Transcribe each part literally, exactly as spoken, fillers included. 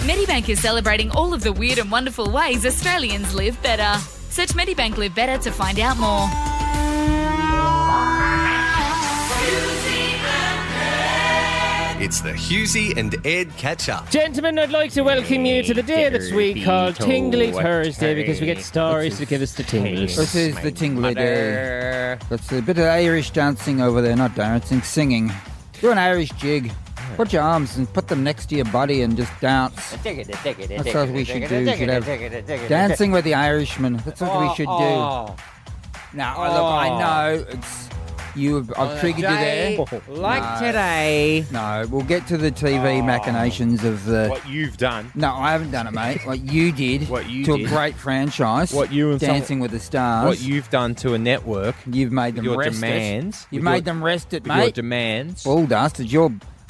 Medibank is celebrating all of the weird and wonderful ways Australians live better. Search Medibank Live Better to find out more. It's the Hughesy and Ed catch-up. Gentlemen, I'd like to welcome you to the day this week called Tingly Thursday because we get stories to give us the tingles. This is the tingly day. That's a bit of Irish dancing over there, not dancing, singing. Do an Irish jig. Put your arms and put them next to your body and just dance. That's what we should do. We should have dancing with the Irishman. That's what we should do. Now, look, I know it's... You, I've triggered you there. Like no, today. No, we'll get to the T V oh, machinations of the... What you've done. No, I haven't done it, mate. What you did what you to did. a great franchise. What you and Dancing some, with the Stars. What you've done to a network. You've made them your rest demands. it. You've your, made them rest it, mate. Your demands. Bull dust. Your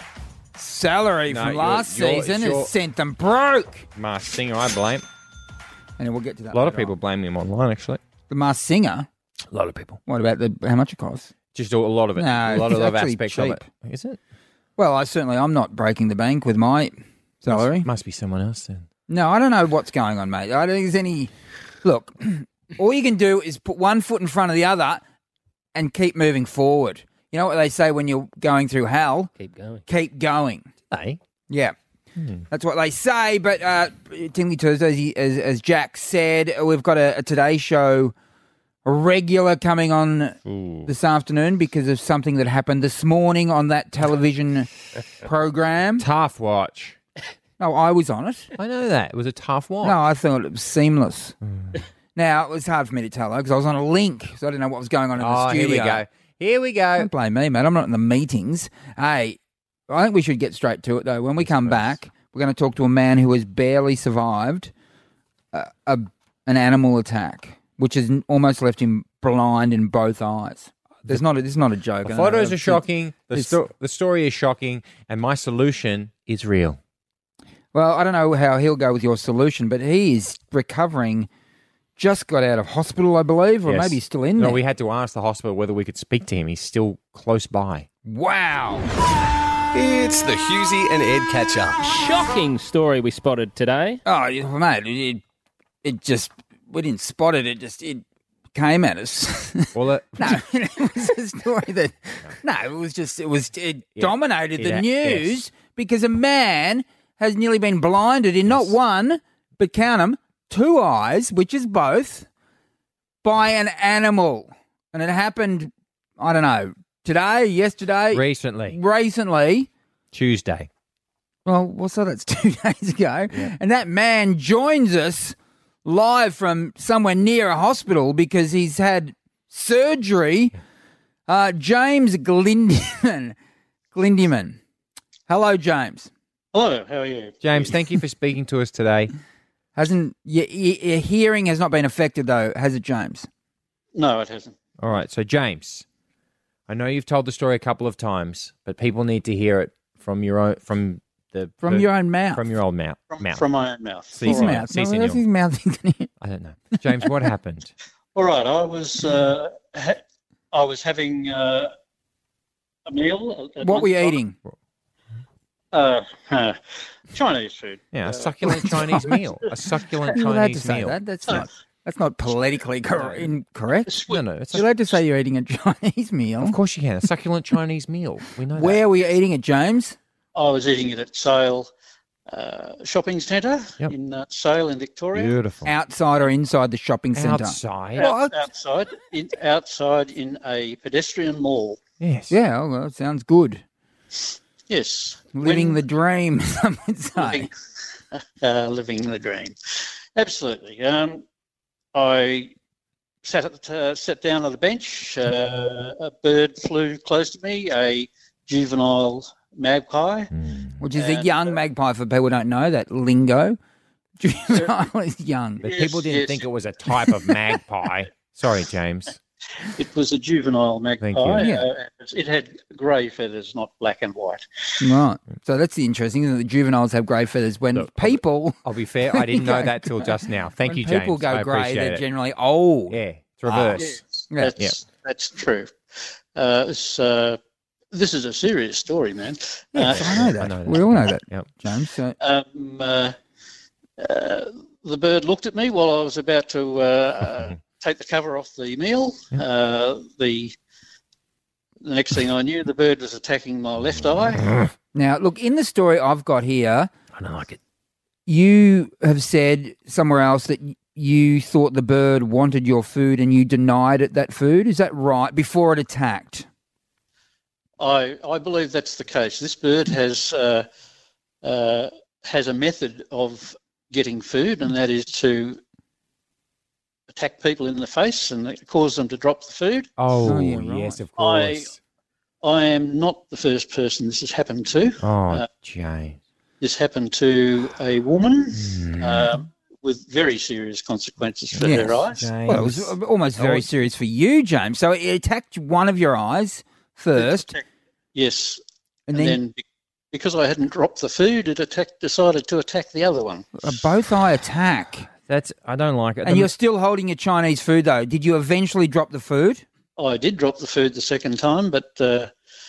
salary no, from you're, last you're, season you're, has sent them broke. Masked Singer, I blame. And we'll get to that A lot of people on. blame him online, actually. The Masked Singer? A lot of people. What about the how much it costs? Just a lot of it. No, a lot of the actually aspects cheap. of it. Is it? Well, I certainly, I'm not breaking the bank with my salary. Must, must be someone else then. No, I don't know what's going on, mate. I don't think there's any... Look, all you can do is put one foot in front of the other and keep moving forward. You know what they say when you're going through hell? Keep going. Keep going. Hey? Yeah. Hmm. That's what they say, but uh, Tingly Tuesday, as, as Jack said, we've got a, a Today Show... A regular coming on Ooh. this afternoon because of something that happened this morning on that television program. Tough watch. No, I was on it. I know that. It was a tough watch. No, I thought it was seamless. Mm. Now, it was hard for me to tell, though, because I was on a link, so I didn't know what was going on in the oh, studio. here we go. Here we go. Don't blame me, mate. I'm not in the meetings. Hey, I think we should get straight to it, though. When we come back, we're going to talk to a man who has barely survived a, a, an animal attack, which has almost left him blind in both eyes. There's not a, this is not a joke. The photos are shocking. The, sto- the story is shocking, and my solution is real. Well, I don't know how he'll go with your solution, but he is recovering. Just got out of hospital, I believe, or Yes. maybe he's still in no, there. we had to ask the hospital whether we could speak to him. He's still close by. Wow. It's the Hughesy and Ed catch-up. Shocking story we spotted today. Oh, mate, it, it just... We didn't spot it. It just it came at us. Well, it, no, it was a story that no, it was just it was it Yeah. dominated the It- news yes. because a man has nearly been blinded in not one but count 'em two eyes, which is both, by an animal, and it happened. I don't know today, yesterday, recently, recently. Tuesday. Well, well, so that's two days ago, Yeah. and that man joins us live from somewhere near a hospital because he's had surgery. Uh, James Glindyman. Glindyman. Hello, James. Hello, how are you? James, thank you for speaking to us today. Hasn't your, your hearing has not been affected though, has it, James? No, it hasn't. All right, so James, I know you've told the story a couple of times, but people need to hear it from your own from the From the, your own mouth. from your old mouth. From, mouth. from my own mouth. See, his All All right. right. mouth. No, Si, that's senor. his mouth. I don't know, James. What happened? All right, I was uh, ha- I was having uh, a meal. At What were you lunchtime. eating? Uh, uh, Chinese food. Yeah, a Uh, succulent Chinese meal. A succulent You're allowed to Chinese say meal. that. That's not. That's not politically cor- incorrect. sweet. No, no, it's You're a, allowed to say you're eating a Chinese meal. of course you can. A succulent Chinese meal. We know Where were you eating it, James? I was eating it at Sale uh, Shopping Centre Yep. in uh, Sale in that. Victoria. Beautiful. Outside or inside the shopping centre? Outside. Out- What? outside, in, outside in a pedestrian mall. Yes. Yeah, oh, well, it sounds good. Yes, Living When- the dream, some would say. living, uh, living the dream. Absolutely. Um, I sat at the, uh, sat down on the bench. Uh, a bird flew close to me. A juvenile magpie. Which is a And, young uh, magpie for people who don't know that lingo. Juvenile is young. But Yes, people didn't yes. think it was a type of magpie. Sorry, James. It was a juvenile magpie. Thank you. Yeah. Uh, it had grey feathers, not black and white. Right. So that's the interesting, isn't it? The juveniles have grey feathers. When Look, people I'll be fair, I didn't know Okay. that till just now. Thank when you, James. people go I grey, appreciate they're it. generally old. Yeah, it's reverse. Yes, Yeah. that's, that's true. Uh, it's, uh, this is a serious story, man. Yes, Uh, I know that. I know that. We all know that, Yep. James. So, Um, uh, uh, the bird looked at me while I was about to uh, uh, take the cover off the meal. Uh, the the next thing I knew, the bird was attacking my left eye. Now, look, in the story I've got here, I don't like it. you have said somewhere else that y- you thought the bird wanted your food and you denied it that food. Is that right? Before it attacked? I I believe that's the case. This bird has uh, uh, has a method of getting food, and that is to attack people in the face and cause them to drop the food. Oh, Oh, yeah, right. yes, of I course. I am not the first person this has happened to. oh, uh, James. This happened to a woman Hmm. um, with very serious consequences for Yes. her eyes. James. Well, it was almost very Oh. serious for you, James. So it attacked one of your eyes first, Yes, and and then, then, be- because I hadn't dropped the food, it attacked, decided to attack the other one. a both eye attack. That's, I don't like it. And The- you're still holding your Chinese food, though. Did you eventually drop the food? I did drop the food the second time, but uh,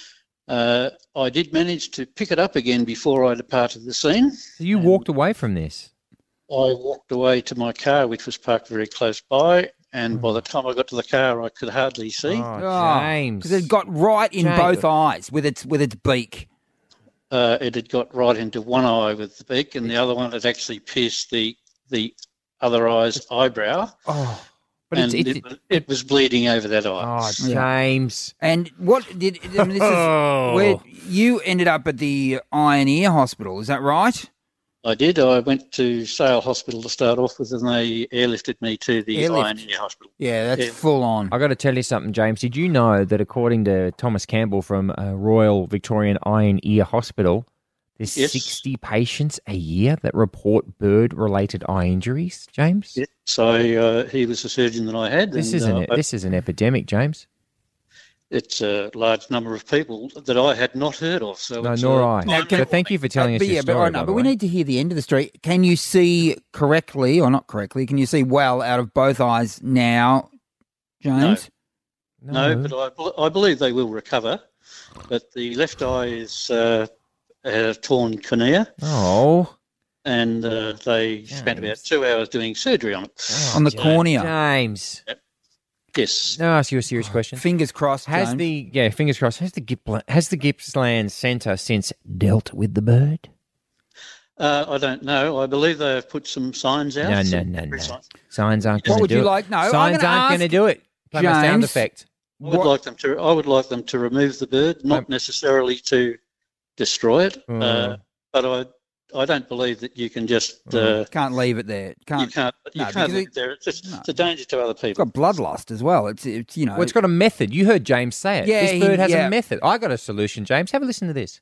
uh, I did manage to pick it up again before I departed the scene. so you walked away from this. I walked away to my car, which was parked very close by, and by the time I got to the car, I could hardly see. Oh, James. Because it got right in James. both eyes with its with its beak. Uh, it had got right into one eye with the beak, and the other one had actually pierced the the other eye's eyebrow, Oh, but and it's, it, it's, was- it was bleeding over that eye. oh, James. And what did I mean, this is Oh. where you ended up at the Eye and Ear Hospital? Is that right? I did. I went to Sale Hospital to start off with, and they airlifted me to the Airlift. Eye and Ear Hospital. Yeah, that's Yeah. full on. I got to tell you something, James. Did you know that according to Thomas Campbell from uh, Royal Victorian Eye and Ear Hospital, there's Yes. sixty patients a year that report bird-related eye injuries, James? Yes, so uh, he was the surgeon that I had. This and, is an uh, this is an epidemic, James. it's a large number of people that I had not heard of. So No, it's, nor uh, I. Now, So can- thank you for telling Uh, us but your yeah, story. but, oh, no, by but the we way. need to hear the end of the story. Can you see correctly or not correctly? Can you see well out of both eyes now, James? No, but I, bel- I believe they will recover. But the left eye is uh, had a torn cornea, Oh, and uh, they spent about James. two hours doing surgery on it. On the James. cornea. James. Yes. Can I ask you a serious question? Fingers crossed, Has James. the yeah, fingers crossed. Has the Gippsland, has the Gippsland Centre since dealt with the bird? Uh, I don't know. I believe they have put some signs out. No, no, some no, free no. signs. Signs aren't What going to would do you it. like? No, I'm signs gonna aren't going to ask do it. Play my sound James. effect. I would What- like them to. I would like them to remove the bird, not Um, necessarily to destroy it. Mm. Uh, but I, I don't believe that you can just. Uh, Can't leave it there. you Can't. can't. You no, can't because leave it- it there. It's, just, no. it's a danger to other It's people. got bloodlust as well. It's it's you know. Well, it's got a method. You heard James say it. Yeah, this he- bird has yeah. a method. I got a solution, James. Have a listen to this.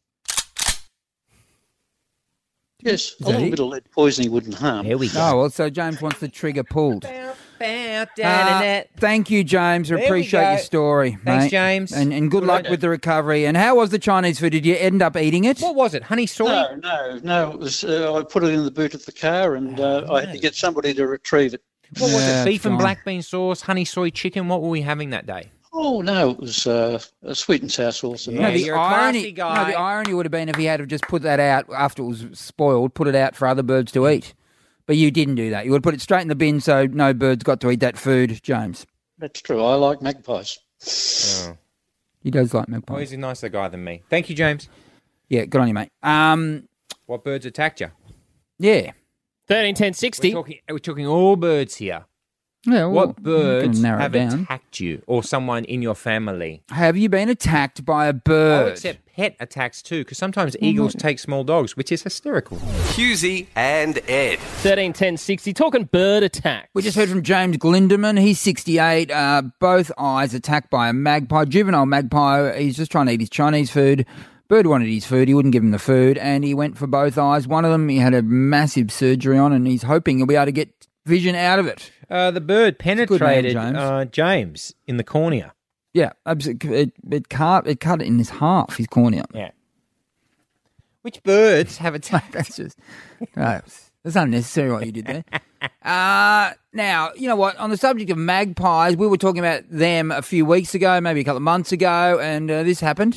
Yes, a that little it? bit of lead poisoning wouldn't harm. There we go. Oh well, so James wants the trigger pulled. Bow, Uh, thank you, James. I There we appreciate go. your story. Thanks, mate. James. And, and good Good luck idea. with the recovery. And how was the Chinese food? Did you end up eating it? What was it? Honey soy? No, no, no. It was. Uh, I put it in the boot of the car, and uh, I had to get somebody to retrieve it. What was Yeah, it? Beef and fine. black bean sauce, honey soy chicken. What were we having that day? Oh no, it was uh, a sweet and sour sauce. And Yeah, No, rice. the you're a irony, classy guy. no, the irony would have been if he had have just put that out after it was spoiled, put it out for other birds to eat. But you didn't do that. You would put it straight in the bin so no birds got to eat that food, James. That's true. I like magpies. He does like Oh, magpies. he's a nicer guy than me. Thank you, James. Yeah, good on you, mate. Um, What birds attacked you? yeah. thirteen ten We're sixty. talking, we're talking all birds here. Yeah, well, What we can birds narrow it have down. attacked you or someone in your family? Have you been attacked by a Oh, bird? except pet attacks too, because sometimes eagles take small dogs, which is hysterical. Husey and Ed. thirteen ten sixty. Talking bird attack. We just heard from James Glindeman. He's sixty-eight. Uh, both eyes attacked by a magpie, juvenile magpie. He's just trying to eat his Chinese food. Bird wanted his food. He wouldn't give him the food, and he went for both eyes. One of them he had a massive surgery on, and he's hoping he'll be able to get vision out of it. Uh, the bird good name, penetrated James. uh, James in the cornea. Yeah, absolutely. It, it, cut, it cut it in his half, his cornea. Yeah. Which birds have attacked? That's just, no, that's unnecessary what you did there. Uh, now, you know what? On the subject of magpies, we were talking about them a few weeks ago, maybe a couple of months ago, and uh, this happened.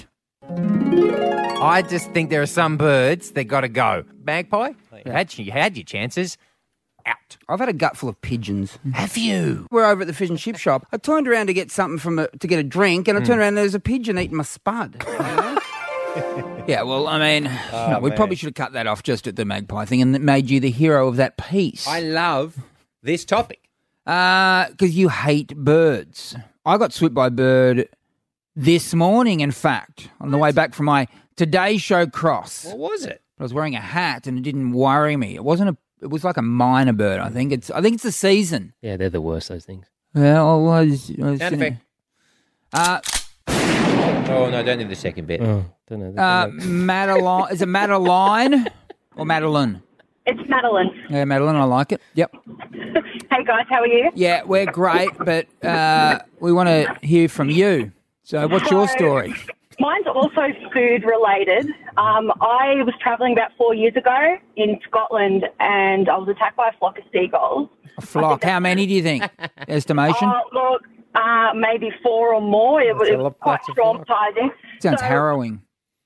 I just think there are some birds that got to go. Magpie, you, had, you had your chances. out. I've had a gut full of pigeons. Have you? We're over at the fish and chip shop. I turned around to get something from a, to get a drink, and I turned around and there's a pigeon eating my spud. You know? Yeah, well, I mean, Oh, no, we man. probably should have cut that off just at the magpie thing, and it made you the hero of that piece. I love this topic. Because uh, you hate birds. I got swooped by a bird this morning, in fact, on the way back from my Today Show cross. What was it? I was wearing a hat, and it didn't worry me. It wasn't a. It was like a minor bird. I think it's. I think it's the season. Yeah, they're the worst, those things. Well, I was. I was Sound effect. Uh, Oh, no, don't need the second bit. Oh, don't know. uh, Madeline. Is it Madeline or Madeline? It's Madeline. Yeah, Madeline. I like it. Yep. Hey guys, how are you? Yeah, we're great, but uh, we want to hear from you. So, what's your story? Mine's also food related. Um, I was travelling about four years ago in Scotland, and I was attacked by a flock of seagulls. A flock. How many do you think? Estimation? Oh, look, uh, maybe four or more. It, was- it was quite traumatising. Sounds So- harrowing.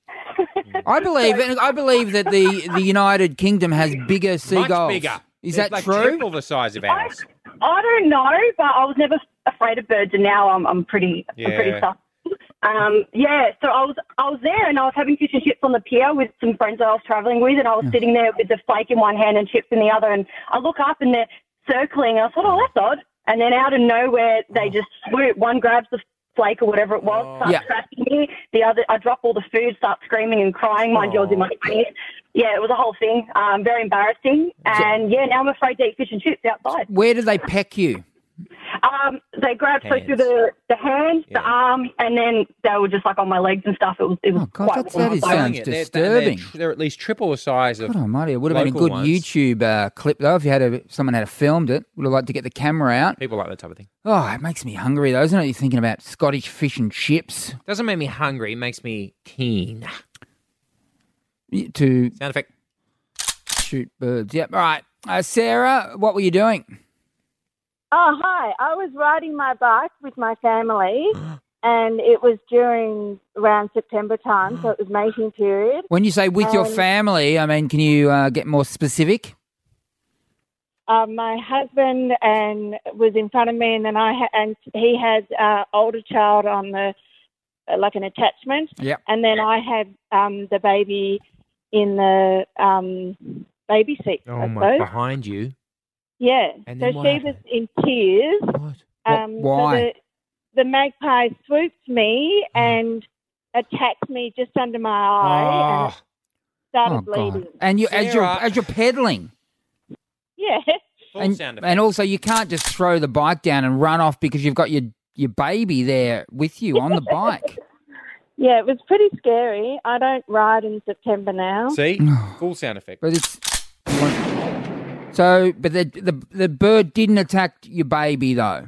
I believe I believe that the, the United Kingdom has bigger seagulls. Much bigger. Is They're that like true? triple the size of I, ours. I don't know, but I was never afraid of birds, and now I'm I'm pretty I'm pretty Yeah. tough. Um, yeah, so I was I was there, and I was having fish and chips on the pier with some friends that I was travelling with, and I was sitting there with the flake in one hand and chips in the other, and I look up and they're circling. I thought, oh, that's odd. And then out of nowhere, they just swoop. One grabs the flake or whatever it was, starts Yeah. tracking me. The other, I drop all the food, start screaming and crying. Mind you, I was in my twenties. Yeah, it was a whole thing. Um, very embarrassing. And yeah, now I'm afraid to eat fish and chips outside. Where do they peck you? Um, they grabbed so Hands. through the, the hands, Yeah. the arm, and then they were just like on my legs and stuff. It was it was Oh, God, quite that's- that wild. is- So- sounds Telling you, they're- disturbing. They're, they're at least triple the size of. God almighty, it would have been a local good ones. YouTube uh, clip, though, if you had a, if someone had filmed it. Would have liked to get the camera out. People like that type of thing. Oh, it makes me hungry, though, isn't it? You're thinking about Scottish fish and chips. Doesn't make me hungry. It makes me keen. To Sound effect. shoot birds. Yep, all right. Uh, Sarah, what were you doing? Oh, hi. I was riding my bike with my family, and it was during around September time, so it was mating period. When you say with your Um, family, I mean, can you uh, get more specific? Um, my husband and was in front of me, and then I ha- and he had uh, older child on the uh, like an attachment, Yep. and then I had um, the baby in the um, baby seat. Oh I my! suppose. Behind you. Yeah. And so then she what was happened? in tears. What? Um, Wh- why? So the, the magpie swooped me and attacked me just under my eye and Oh, started Oh, bleeding. God. And you, as you're Sarah. as you're pedaling, Yeah. full and, sound effect. and also you can't just throw the bike down and run off because you've got your your baby there with you on the bike. Yeah, it was pretty scary. I don't ride in September now. See, full sound effect. But it's you want- so, but the the the bird didn't attack your baby though.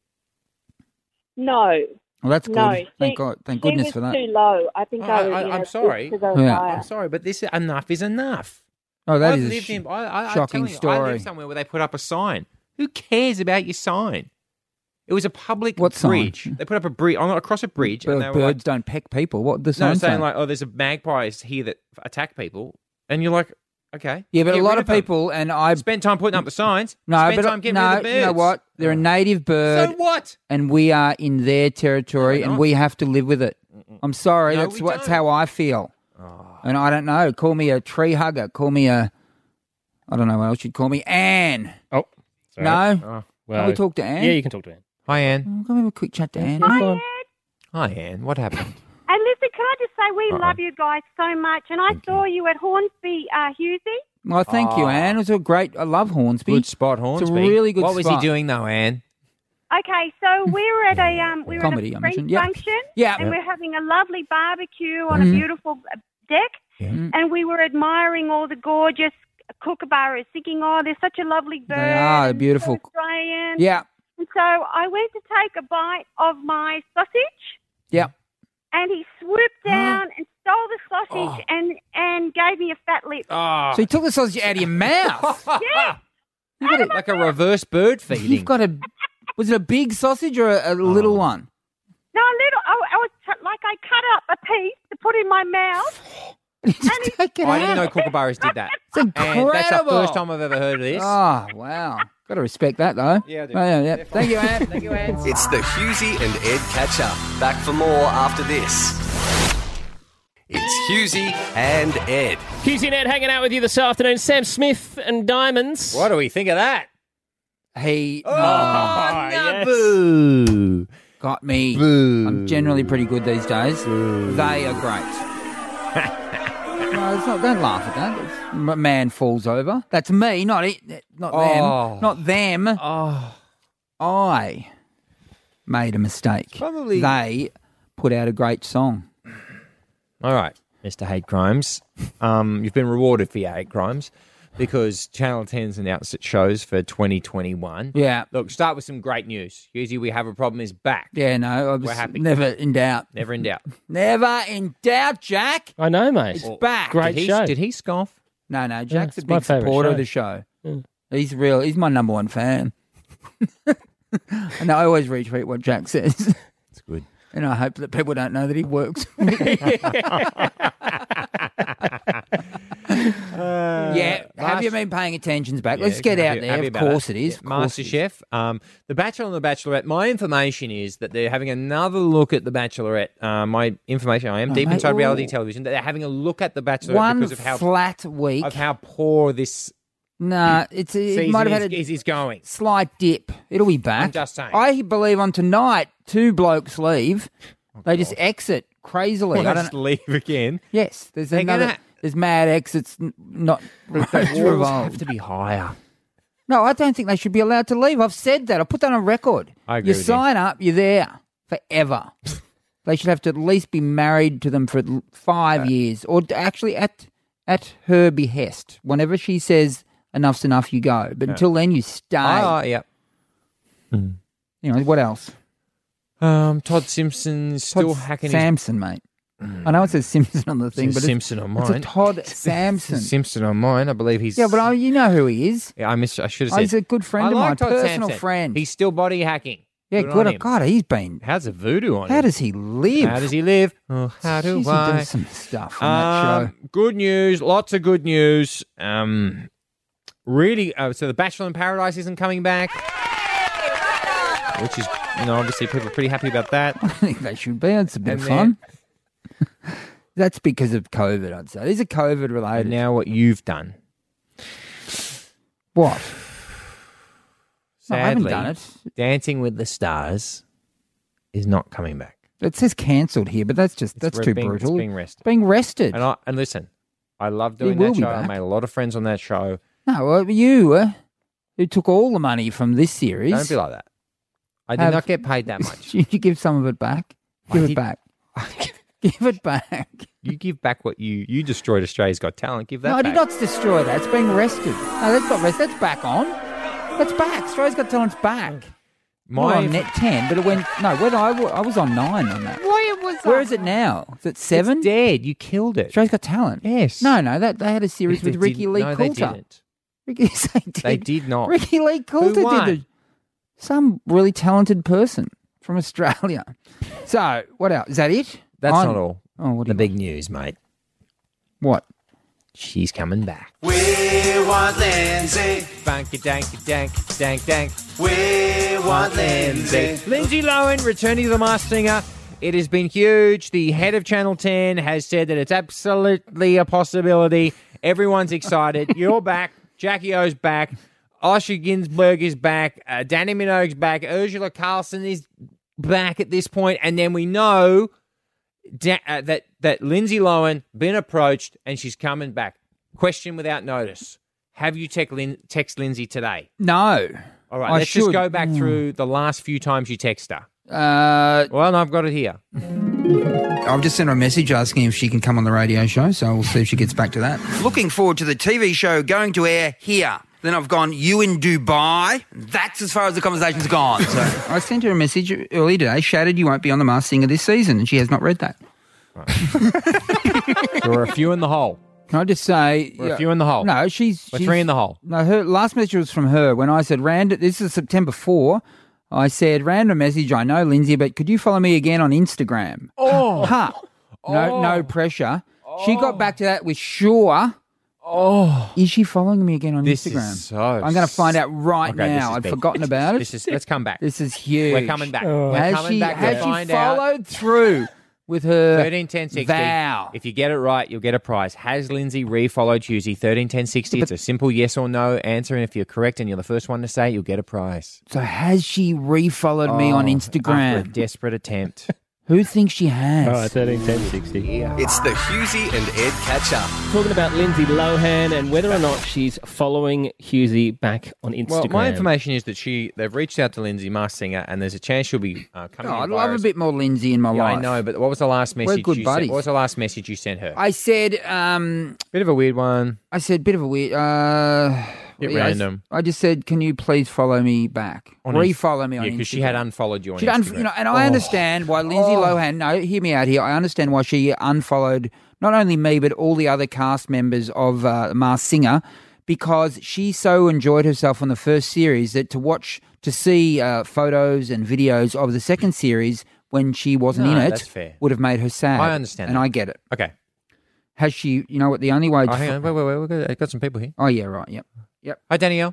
No. Well, that's good. No. Thank she, God. Thank she goodness was for that. too low. I think Oh, I was, I- you I'm know, sorry. because I was Yeah. higher. I'm sorry, but this enough is enough. Oh, that I've is a lived sh- in, I, I, I'm shocking telling you, I story. live somewhere where they put up a sign. Who cares about your sign? It was a public What sign? bridge. They put up a bridge on across a bridge, and Bir- they were birds like, don't peck people. What the no, sign saying say? like, oh, there's a magpies here that attack people, and you're like, okay, Yeah, but get a lot rid of them. people, and I spend time putting up the signs. no, spend but time getting no, rid of the birds. you know what? They're a native bird, So what? and we are in their territory, No, we're and not. we have to live with it. I'm sorry, No, that's we what, that's don't. how I feel. And I don't know. Call me a tree hugger. Call me a. I don't know what else you'd call me. Anne. Oh, sorry. No. Oh. Well, Can we talk to Anne? Yeah, you can talk to Anne. Hi, Anne. Oh, Can we have a quick chat to Anne? That's fine. Hi, Anne. What happened? And listen, can I just say we Uh-oh. love you guys so much, and I saw you at Hornsby, uh, Husey. Well, thank you, Oh. Anne. It was a great. I love Hornsby. Good spot, Hornsby. really good What was spot. he doing though, Anne? Okay, so we were at a um, we were Comedy, I at a imagine. French Yep. function, Yeah. and we're having a lovely barbecue on Mhm. a beautiful deck, Mhm. and we were admiring all the gorgeous kookaburras, thinking, "Oh, they're such a lovely bird. They are, they're and beautiful. so Australian." Yeah. And so I went to take a bite of my sausage, Yeah. and he swooped down and stole the sausage and and gave me a fat lip. Oh, So you took the sausage out of your mouth. Yeah. You got a, like a reverse bird feeding. You've got a. Was it a big sausage or a, a little one? No, a little. I, I was t- like I cut up a piece to put in my mouth, Take it I didn't out. know Kookaburras did that. It's incredible. And that's the first time I've ever heard of this. Oh, wow. Got to respect that, though. Yeah, I do. Oh, yeah, yeah. Thank you, Anne. Thank you, Anne. It's the Husey and Ed catch up. Back for more after this. It's Husey and Ed. Husey and Ed hanging out with you this afternoon. Sam Smith and Diamonds. What do we think of that? He Oh, no, yes. boo. got me. I'm generally pretty good these days. They are great. No, it's not. Don't laugh at that. It's, m- man falls over. That's me, not it. Not Oh. them. Not them. Oh, I made a mistake. Probably- They put out a great song. all right, Mister Hate Crimes. Um, you've been rewarded for your hate crimes because Channel ten's announced its shows for twenty twenty-one. Yeah. Look, start with some great news. Usually we have a problem is back. Yeah, no, I was We're happy. never in doubt. Never in doubt. Never in doubt, Jack. I know, mate. It's back. Great did he, show. Did he scoff? No, no, Jack's it's a my big favourite supporter show. of the show. Mm. He's real. He's my number one fan. And I always retweet what Jack says. It's good. And I hope that people don't know that he works. yeah. Have last- you been paying attention back? Yeah, Let's get happy- out there. happy Of about course that. it is. Yeah, Of course it is. MasterChef, um, The Bachelor and The Bachelorette. My information is that they're having another look at The Bachelorette. Uh, my information, I am Oh, deep mate, inside reality ooh. television. They're having a look at The Bachelorette One because of how flat week. of how poor this Nah, it's it season might have is, had a is, is going. slight dip. It'll be back. I'm just saying. I believe on tonight, two blokes leave. they just exit crazily. Well, I don't just leave again. Yes, there's They're another. gonna- There's mad exits. n- Not that's Walls revolved. have to be higher. No, I don't think they should be allowed to leave. I've said that. I put that on record. I agree you with you. sign up, you're there forever. They should have to at least be married to them for at l- five years, or d- actually at at her behest. Whenever she says enough's enough, you go. But until then, you stay. Oh, yeah. You know what else? Um, Todd Simpson's still Todd hacking Samson, mate. I know it says Simpson on the thing, his but Simpson it's, on it's a mine. Todd Samson. Simpson on mine. I believe he's Yeah, but I, you know who he is. Yeah, I miss. I should have Oh, said. he's a good friend I of like mine, Todd personal Sampson. friend. He's still body hacking. Yeah, Good good. on him. God, he's been. How's the voodoo on How him? does he live? How does he live? Oh, how do Jeez, he I? does some stuff on that Um, show. good news. Lots of good news. Um, really. Uh, so the Bachelor in Paradise isn't coming back, which is, you know, obviously people are pretty happy about that. I think they should be. It's a bit And of then- fun. That's because of COVID, I'd say. These are COVID And related. now what you've done, What? No, I haven't sadly, done it. Dancing with the Stars is not coming back. It says cancelled here, but that's just It's that's re- too being- brutal. It's being rested. Being rested. And I, and listen, I love He doing will that be show. I back. made a lot of friends on that show. No, well, you uh, who took all the money from this series. Don't be like that. I did Have- not get paid that much. you give some of it back. I Give it did- back. Give it back. You give back what you you destroyed. Australia's Got Talent. Give that No, I back. did not destroy that. It's being rested. No, that's not rested. That's back on. That's back. Australia's Got Talent's back. My Not on net ten, but it went. No, when I, wa- I was on nine on that. Why was Where is it now? Is it seven? It's dead. You killed it. Australia's Got Talent. Yes. No, no, that they had a series They with Ricky didn't- Lee no, they Coulter. didn't. Ricky, yes, they did. They did not. Ricky Lee Coulter won? did it. Some really talented person from Australia. So, what else? Is that it? That's I'm- not all. Oh, what do The you big news, mate. What? She's coming back. We want Lindsay. Funky danky dank dank dank. We want Lindsay. Lindsay Lohan returning to The Masked Singer. It has been huge. The head of Channel ten has said that it's absolutely a possibility. Everyone's excited. You're back. Jackie O's back. Osher Ginsburg is back. Uh, Danny Minogue's back. Ursula Carlson is back at this point. And then we know da- uh, that, that Lindsay Lohan been approached and she's coming back. Question without notice. Have you text Lin- text Lindsay today? No. All right, I let's just should. go back through the last few times you text her. Uh, Well, no, I've got it here. I've just sent her a message asking if she can come on the radio show, so we'll see if she gets back to that. Looking forward to the T V show going to air here. Then I've gone, you in Dubai. That's as far as the conversation's gone. So I sent her a message earlier today, shattered you won't be on The Masked Singer this season, and she has not read that. There were a few in the hole. Can I just say... We're a few in the hole. No, she's... We're she's- three in the hole. No, her last message was from her when I said, Rand, this is September fourth. I said, random message, I know, Lindsay, but could you follow me again on Instagram? Oh. Ha! No, Oh. no pressure. She got back to that with sure. Oh. Is she following me again on This Instagram? is so I'm going to find out right Okay, this now. is I'd big. forgotten about it. This is, let's come back. This is huge. We're coming back. We're has coming she, back has to she find out. followed through with her thirteen ten sixty. vow? If you get it right, you'll get a prize. Has Lindsay re-followed Husey? thirteen ten sixty. It's a simple yes or no answer, and if you're correct and you're the first one to say it, you'll get a prize. So has she refollowed me on Oh, Instagram? After a desperate attempt. Who thinks she has? Oh, thirteen ten sixty. It's the Husey and Ed catch up. Talking about Lindsay Lohan and whether or not she's following Husey back on Instagram. Well, my information is that she they've reached out to Lindsay, Masked Singer, and there's a chance she'll be uh, coming. Oh, in I'd via love a us. bit more Lindsay in my Yeah, life. I know, but what was the last message? good you buddies. Sent? What was the last message you sent her? I said, um, bit of a weird one. I said, bit of a weird. Uh, Bit yeah, I s- random. I, just said, can you please follow me back? On Refollow me on Yeah, Instagram. because she had unfollowed you on She'd Instagram. un- you know, and I understand why Lindsay Oh. Lohan. No, hear me out here. I understand why she unfollowed not only me but all the other cast members of uh, Masked Singer, because she so enjoyed herself on the first series that to watch to see uh, photos and videos of the second series when she wasn't No, in it that's fair. would have made her sad. I understand and that. I get it. Okay. Has she? You know what? The only way. Oh, hang on. Wait, wait, wait. We've got, I've got some people here. Oh yeah, right. Yep. Yep. Hi, Danielle.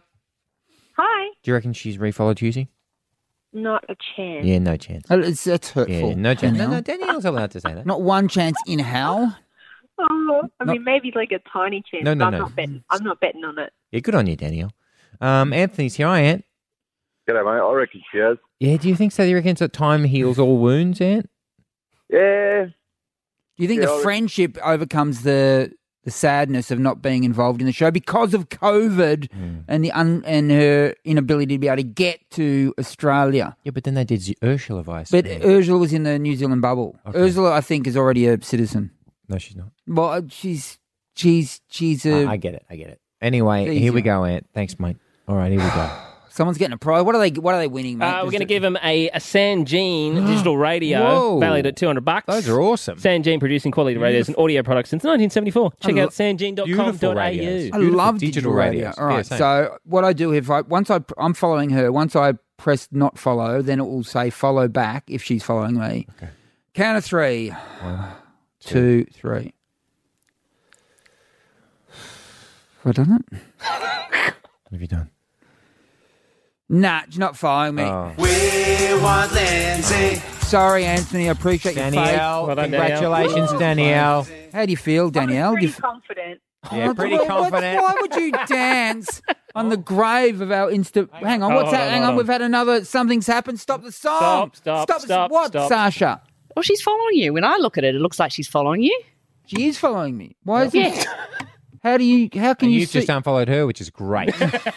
Hi. Do you reckon she's refollowed Husey? Not a chance. Yeah, no chance. Oh, It's, that's hurtful. Yeah, no chance. No, Danielle. no, Danielle's allowed to say that. Not one chance in hell. Oh, I Not- mean, maybe like a tiny chance. No, no, but I'm no. not betting. I'm not betting on it. Yeah, good on you, Danielle. Um, Anthony's here. Hi, Ant. G'day, mate. I reckon she has. Yeah, do you think so? Do you reckon that time heals all wounds, Ant? Yeah. Do you think Yeah, I the reckon- friendship overcomes the the sadness of not being involved in the show because of COVID Hmm. and the un, and her inability to be able to get to Australia? Yeah, but then they did Z- Ursula Vice. But Ursula was in the New Zealand bubble. Okay. Ursula, I think, is already a citizen. No, she's not. Well, uh, she's she's she's a. Uh, I get it. I get it. Anyway, Easy here we one. go, Ant. Thanks, mate. All right, here we go. Someone's getting a prize. What are they? What are they winning, mate? Uh, we're Just going to a- give him a, a Sanjean digital radio Whoa. valued at two hundred bucks. Those are awesome. Sanjean producing quality radios and audio products since nineteen seventy-four. Check I out lo- sanjean dot com Beautiful dot a u. radios. I Beautiful love digital digital radio. radios. All right. Yeah, same. so what I do if I once I I'm following her, once I press not follow, then it will say follow back if she's following me. Okay. Count of three. One, Two, three. Have I done it? What have you done? Nah, she's not following me. Oh. We want Lindsay. Sorry, Anthony. I appreciate your faith. Danielle, Well done, congratulations, Danielle. How do you feel, Danielle? Pretty Do you- confident. Yeah, Oh, pretty what- what- confident. Why would you dance on the grave of our Insta? Hang on, what's Hold that? on, Hang hold on, on. we've had another. Something's happened. Stop the song. Stop, stop, the- stop, What, stop. Sasha? Well, she's following you. When I look at it, it looks like she's following you. She is following me. Why is Yeah. it? How do you? How can And you you've see? just unfollowed her, which is great.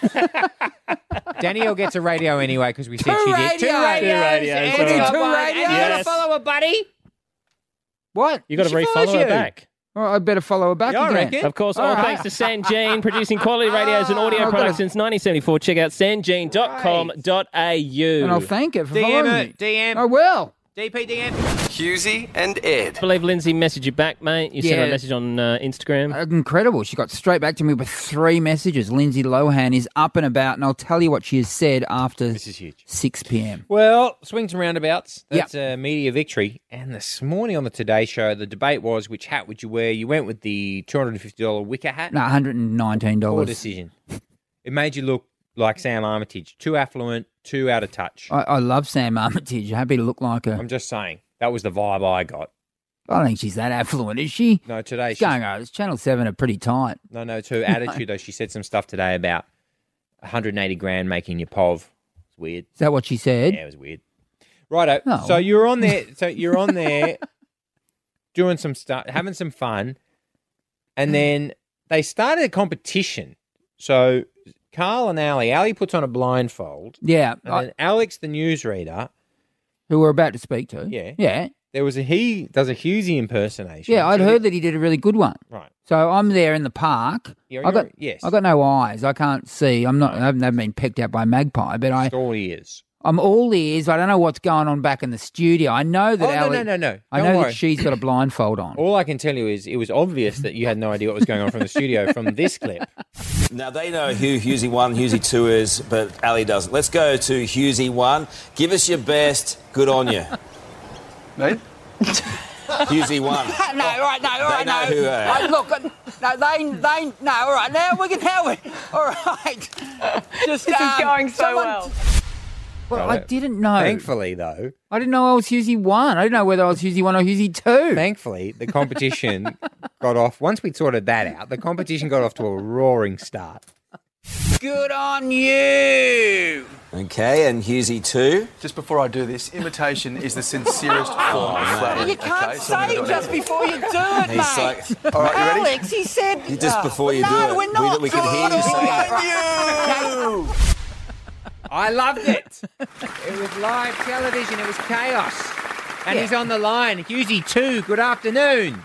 Danielle gets a radio anyway because we said Two she did. Two radios. radios. Two radios, Andy's all right. got Two one. radios. And you got Yes. to follow her, buddy. What? you got to She refollow follows her you. back. Oh, I better follow her back Yeah, I again. reckon. Of course, all All right. thanks to Sanjean, producing quality radios and audio I've products gotta- since nineteen seventy-four. Check out sanjean dot com dot a u. And I'll thank her for D M following it. me. D M. I will. D P D M. Husey and Ed. I believe Lindsay messaged you back, mate. You sent her a Yeah. message on uh, Instagram. Uh, Incredible. She got straight back to me with three messages. Lindsay Lohan is up and about, and I'll tell you what she has said after This is huge. six p.m. Well, swings and roundabouts. Yep. That's a media victory. And this morning on the Today Show, the debate was which hat would you wear? You went with the two hundred fifty dollars wicker hat. No, one hundred nineteen Poor dollars. decision. It made you look like Sam Armitage. Too affluent, too out of touch. I, I love Sam Armitage. Happy to look like her. I'm just saying. That was the vibe I got. I don't think she's that affluent, is she? No, today She's she's... going, oh, this Channel seven are pretty tight. No, no, it's her attitude, though. She said some stuff today about one hundred eighty grand making you P O V. It's weird. Is that what she said? Yeah, it was weird. Righto. No. So you're on there. So you're on there doing some stuff, having some fun, and then they started a competition. So Carl and Ali, Ali puts on a blindfold, Yeah. and I- then Alex, the newsreader, who we're about to speak to. Yeah. Yeah. there was a he does a Husey impersonation. Yeah, I'd So heard that he did a really good one. Right. So I'm there in the park. Yeah, I got you're- yes. I got no eyes. I can't see. I'm not. I haven't, I haven't been pecked out by a magpie, but I. Just all ears. I'm all ears. I don't know what's going on back in the studio. I know that. Oh, no, Ali, no, no, no. I Don't know worry. that she's got a blindfold on. All I can tell you is it was obvious that you had no idea what was going on from the studio from this clip. Now, they know who Husey one, Husey two is, but Ali doesn't. Let's go to Husey one. Give us your best. Good on you. Mate? Husey one. No, all right, no, all right, They know no. who they are. Uh, look, uh, no, they, they, no, all right, now we can have it. All right. Just, This is um, going so someone- well. Well, I didn't know. Thankfully, though, I didn't know I was Husey one. I didn't know whether I was Husey one or Husey two. thankfully, the competition got off. Once we sorted that out, the competition got off to a roaring start. Good on you. Okay, and Husey two. Just before I do this, imitation is the sincerest form of flattery. You can't okay? So I'm say gonna do just before you do it, He's mate. like- All right, you ready? Alex, he said... You just before you no, do it, we're not. we, we could hear you say Good it. on you. I loved it. It was live television. It was chaos. And Yeah. he's on the line. Husey two, good afternoon.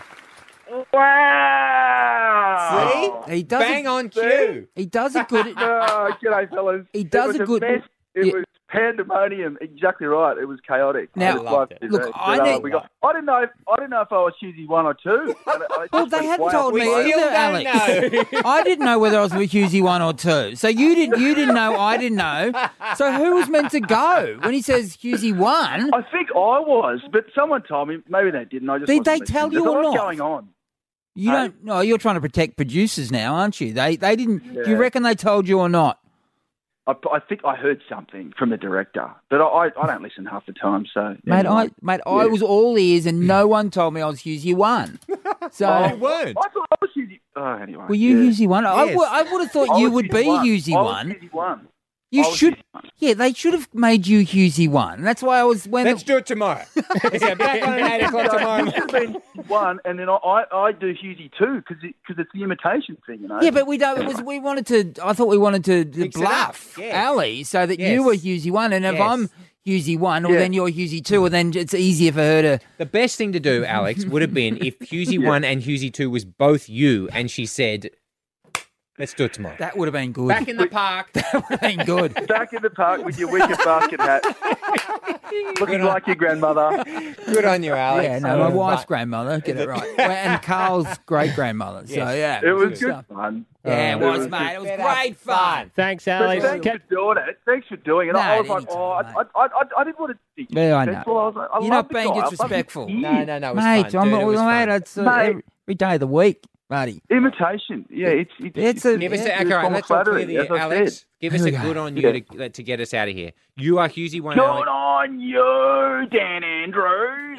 Wow! See? He does Bang a, on cue. He does a good. Oh, g'day, fellas. He does it was a good- mess. It Yeah. was pandemonium. Exactly right. It was chaotic. Now, It was like it. this, Look, uh, I but, uh, need- we got, I didn't know. If, I didn't know if I was Husey one or two. I, I Well, just they went hadn't way told up me the way. either, Alex. know. I didn't know whether I was with Husey one or two. So you didn't. You didn't know. I didn't know. So who was meant to go when he says Husey one? I think I was, but someone told me. Maybe they didn't. I just Did wasn't they listening. tell you There's a or lot not? going on? You Hey? don't. No, you're trying to protect producers now, aren't you? They. They didn't. Do you Yeah. reckon they told you or not? I, I think I heard something from the director, but I, I, I don't listen half the time. So, Mate, anyway. I mate, I Yeah. was all ears, and no one told me I was Husey one. So, Oh, You weren't. I thought I was Husey. Oh, anyway. were you yeah. Husey one? I, Yes. would, I would have thought I you was would be one. Husey I was one. Husey one. You I was should. Husey one. Yeah, they should have made you Husey one. That's why I was when. Let's do it tomorrow. Let's get back on at eight o'clock So tomorrow. you should have been one, and then I, I, I do Husey two because it, cause it's the imitation thing, you know. Yeah, but we don't. It was we wanted to. I thought we wanted to, to Mix it up, bluff yes. Ali so that Yes. you were Husey one, and if Yes. I'm Husey one, well Yeah. then you're Husey two, well then it's easier for her to. The best thing to do, Alex, would have been if Husey one and Husey two was both you, and she said, "Let's do it tomorrow." That would have been good. Back in the park. That would have been good. Back in the park with your wicker basket hat, looking like your grandmother. Good on you, Alex. Yeah, no, my Uh, wife's but- grandmother, get it right, and Carl's great grandmother. So Yes. yeah, It was good stuff. fun. Yeah, it Uh, was, it mate. It was Better great fun. Thanks, But Alex. thanks Ca- for doing it. Thanks for doing it. No, I was like, anytime, oh, I, mate. I, I, I didn't want to be Yeah, I know. disrespectful. I was like, I You're love not the being guy. I love his disrespectful. ears. No, no, no. It was Mate, fun. I'm Dude, it was mate, fun. it's uh, Mate. every, every day of the week, buddy. Imitation. Yeah, it's it's, It's a- Give us Yeah, a, it's okay, a all form right, of let's all clear flattery, the as I Alex, said. give us Here a we go. good on you Yeah. to, to get us out of here. You are Husey one, Good Alex. on you, Dan Andrews.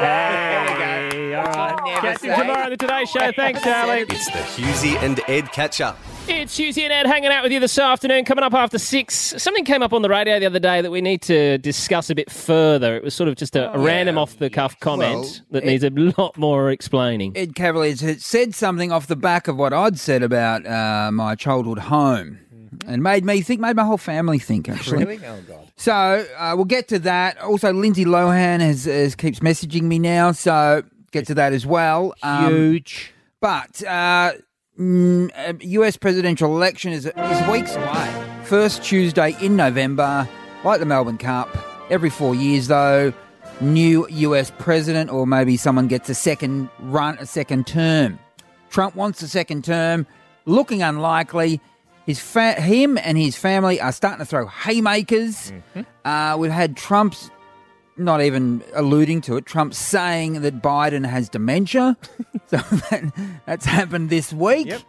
Hey, all right. Never Catch you say. tomorrow on the Today Show. Thanks, Alex. It's the Husey and Ed catch-up. It's Husey and Ed hanging out with you this afternoon. Coming up after six. Something came up on the radio the other day that we need to discuss a bit further. It was sort of just a, a random off-the-cuff comment Well, that it- needs a lot more explaining. Ed Cavaliers had said something off the back of what I'd said about uh, my childhood home, and made me think, made my whole family think, actually. Really? Oh, God. So uh, we'll get to that. Also, Lindsay Lohan has, has keeps messaging me now, so get to that as well. Um, Huge. But uh, mm, uh, U S presidential election is is weeks away. First Tuesday in November, like the Melbourne Cup. Every four years, though, new U S president, or maybe someone gets a second run, a second term. Trump wants a second term, looking unlikely. His fa- him and his family are starting to throw haymakers. Mm-hmm. Uh, we've had Trump's not even alluding to it. Trump saying that Biden has dementia. so that, that's happened this week. Yep.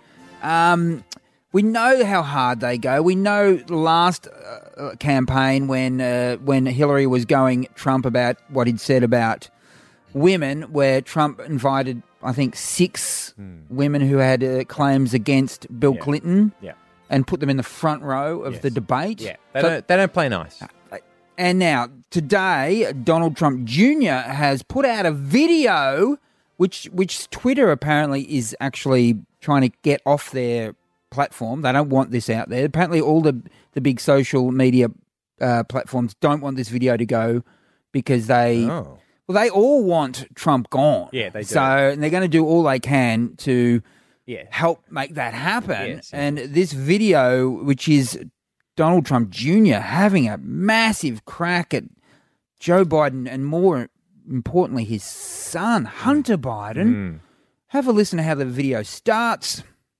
Um, we know how hard they go. We know the last uh, campaign when uh, when Hillary was going Trump about what he'd said about women, where Trump invited, I think, six Hmm. women who had uh, claims against Bill Yeah. Clinton Yeah. and put them in the front row of Yes. the debate. Yeah. They, So- don't, they don't play nice. and now, today, Donald Trump Junior has put out a video, which which Twitter apparently is actually trying to get off their platform. They don't want this out there. Apparently, all the, the big social media uh, platforms don't want this video to go because they, Oh. well, they all want Trump gone. Yeah, they do. So, and they're going to do all they can to Yeah. help make that happen. Yes, yes. And this video, which is Donald Trump Junior having a massive crack at Joe Biden and, more importantly, his son, Hunter Biden. Mm. Have a listen to how the video starts.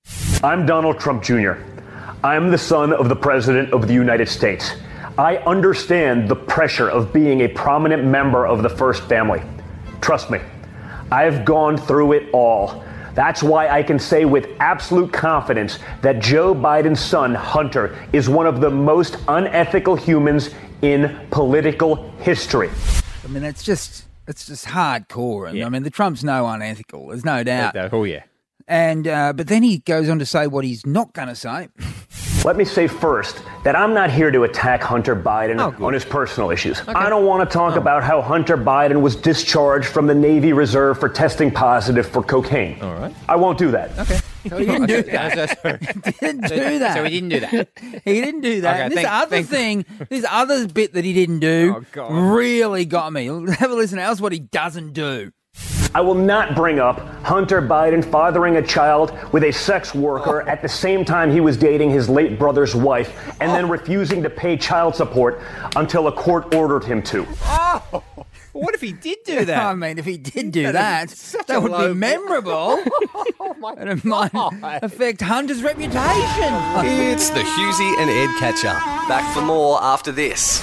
I'm Donald Trump Junior I'm the son of the President of the United States. I understand the pressure of being a prominent member of the First Family. Trust me, I've gone through it all. That's why I can say with absolute confidence that Joe Biden's son, Hunter, is one of the most unethical humans in political history. I mean, it's just it's just hardcore. And I mean, the Trump's no unethical. There's no doubt. Oh, yeah. And uh, but then he goes on to say what he's not going to say. Let me say first that I'm not here to attack Hunter Biden Oh, on his personal issues. I don't want to talk about how Hunter Biden was discharged from the Navy Reserve for testing positive for cocaine. All right. I won't do that. Okay. So he didn't do that. he didn't do that. So he didn't do that. He didn't do that. Okay, And this thank- other thank- thing, this other bit that he didn't do Oh, God. really got me. Have a listen. That's what he doesn't do. I will not bring up Hunter Biden fathering a child with a sex worker at the same time he was dating his late brother's wife and then refusing to pay child support until a court ordered him to. Oh, what if he did do that? I mean, if he did do That'd that, be such that a would low- be memorable. Oh, my And it might affect Hunter's reputation. It's the Husey and Ed catch up. Back for more after this.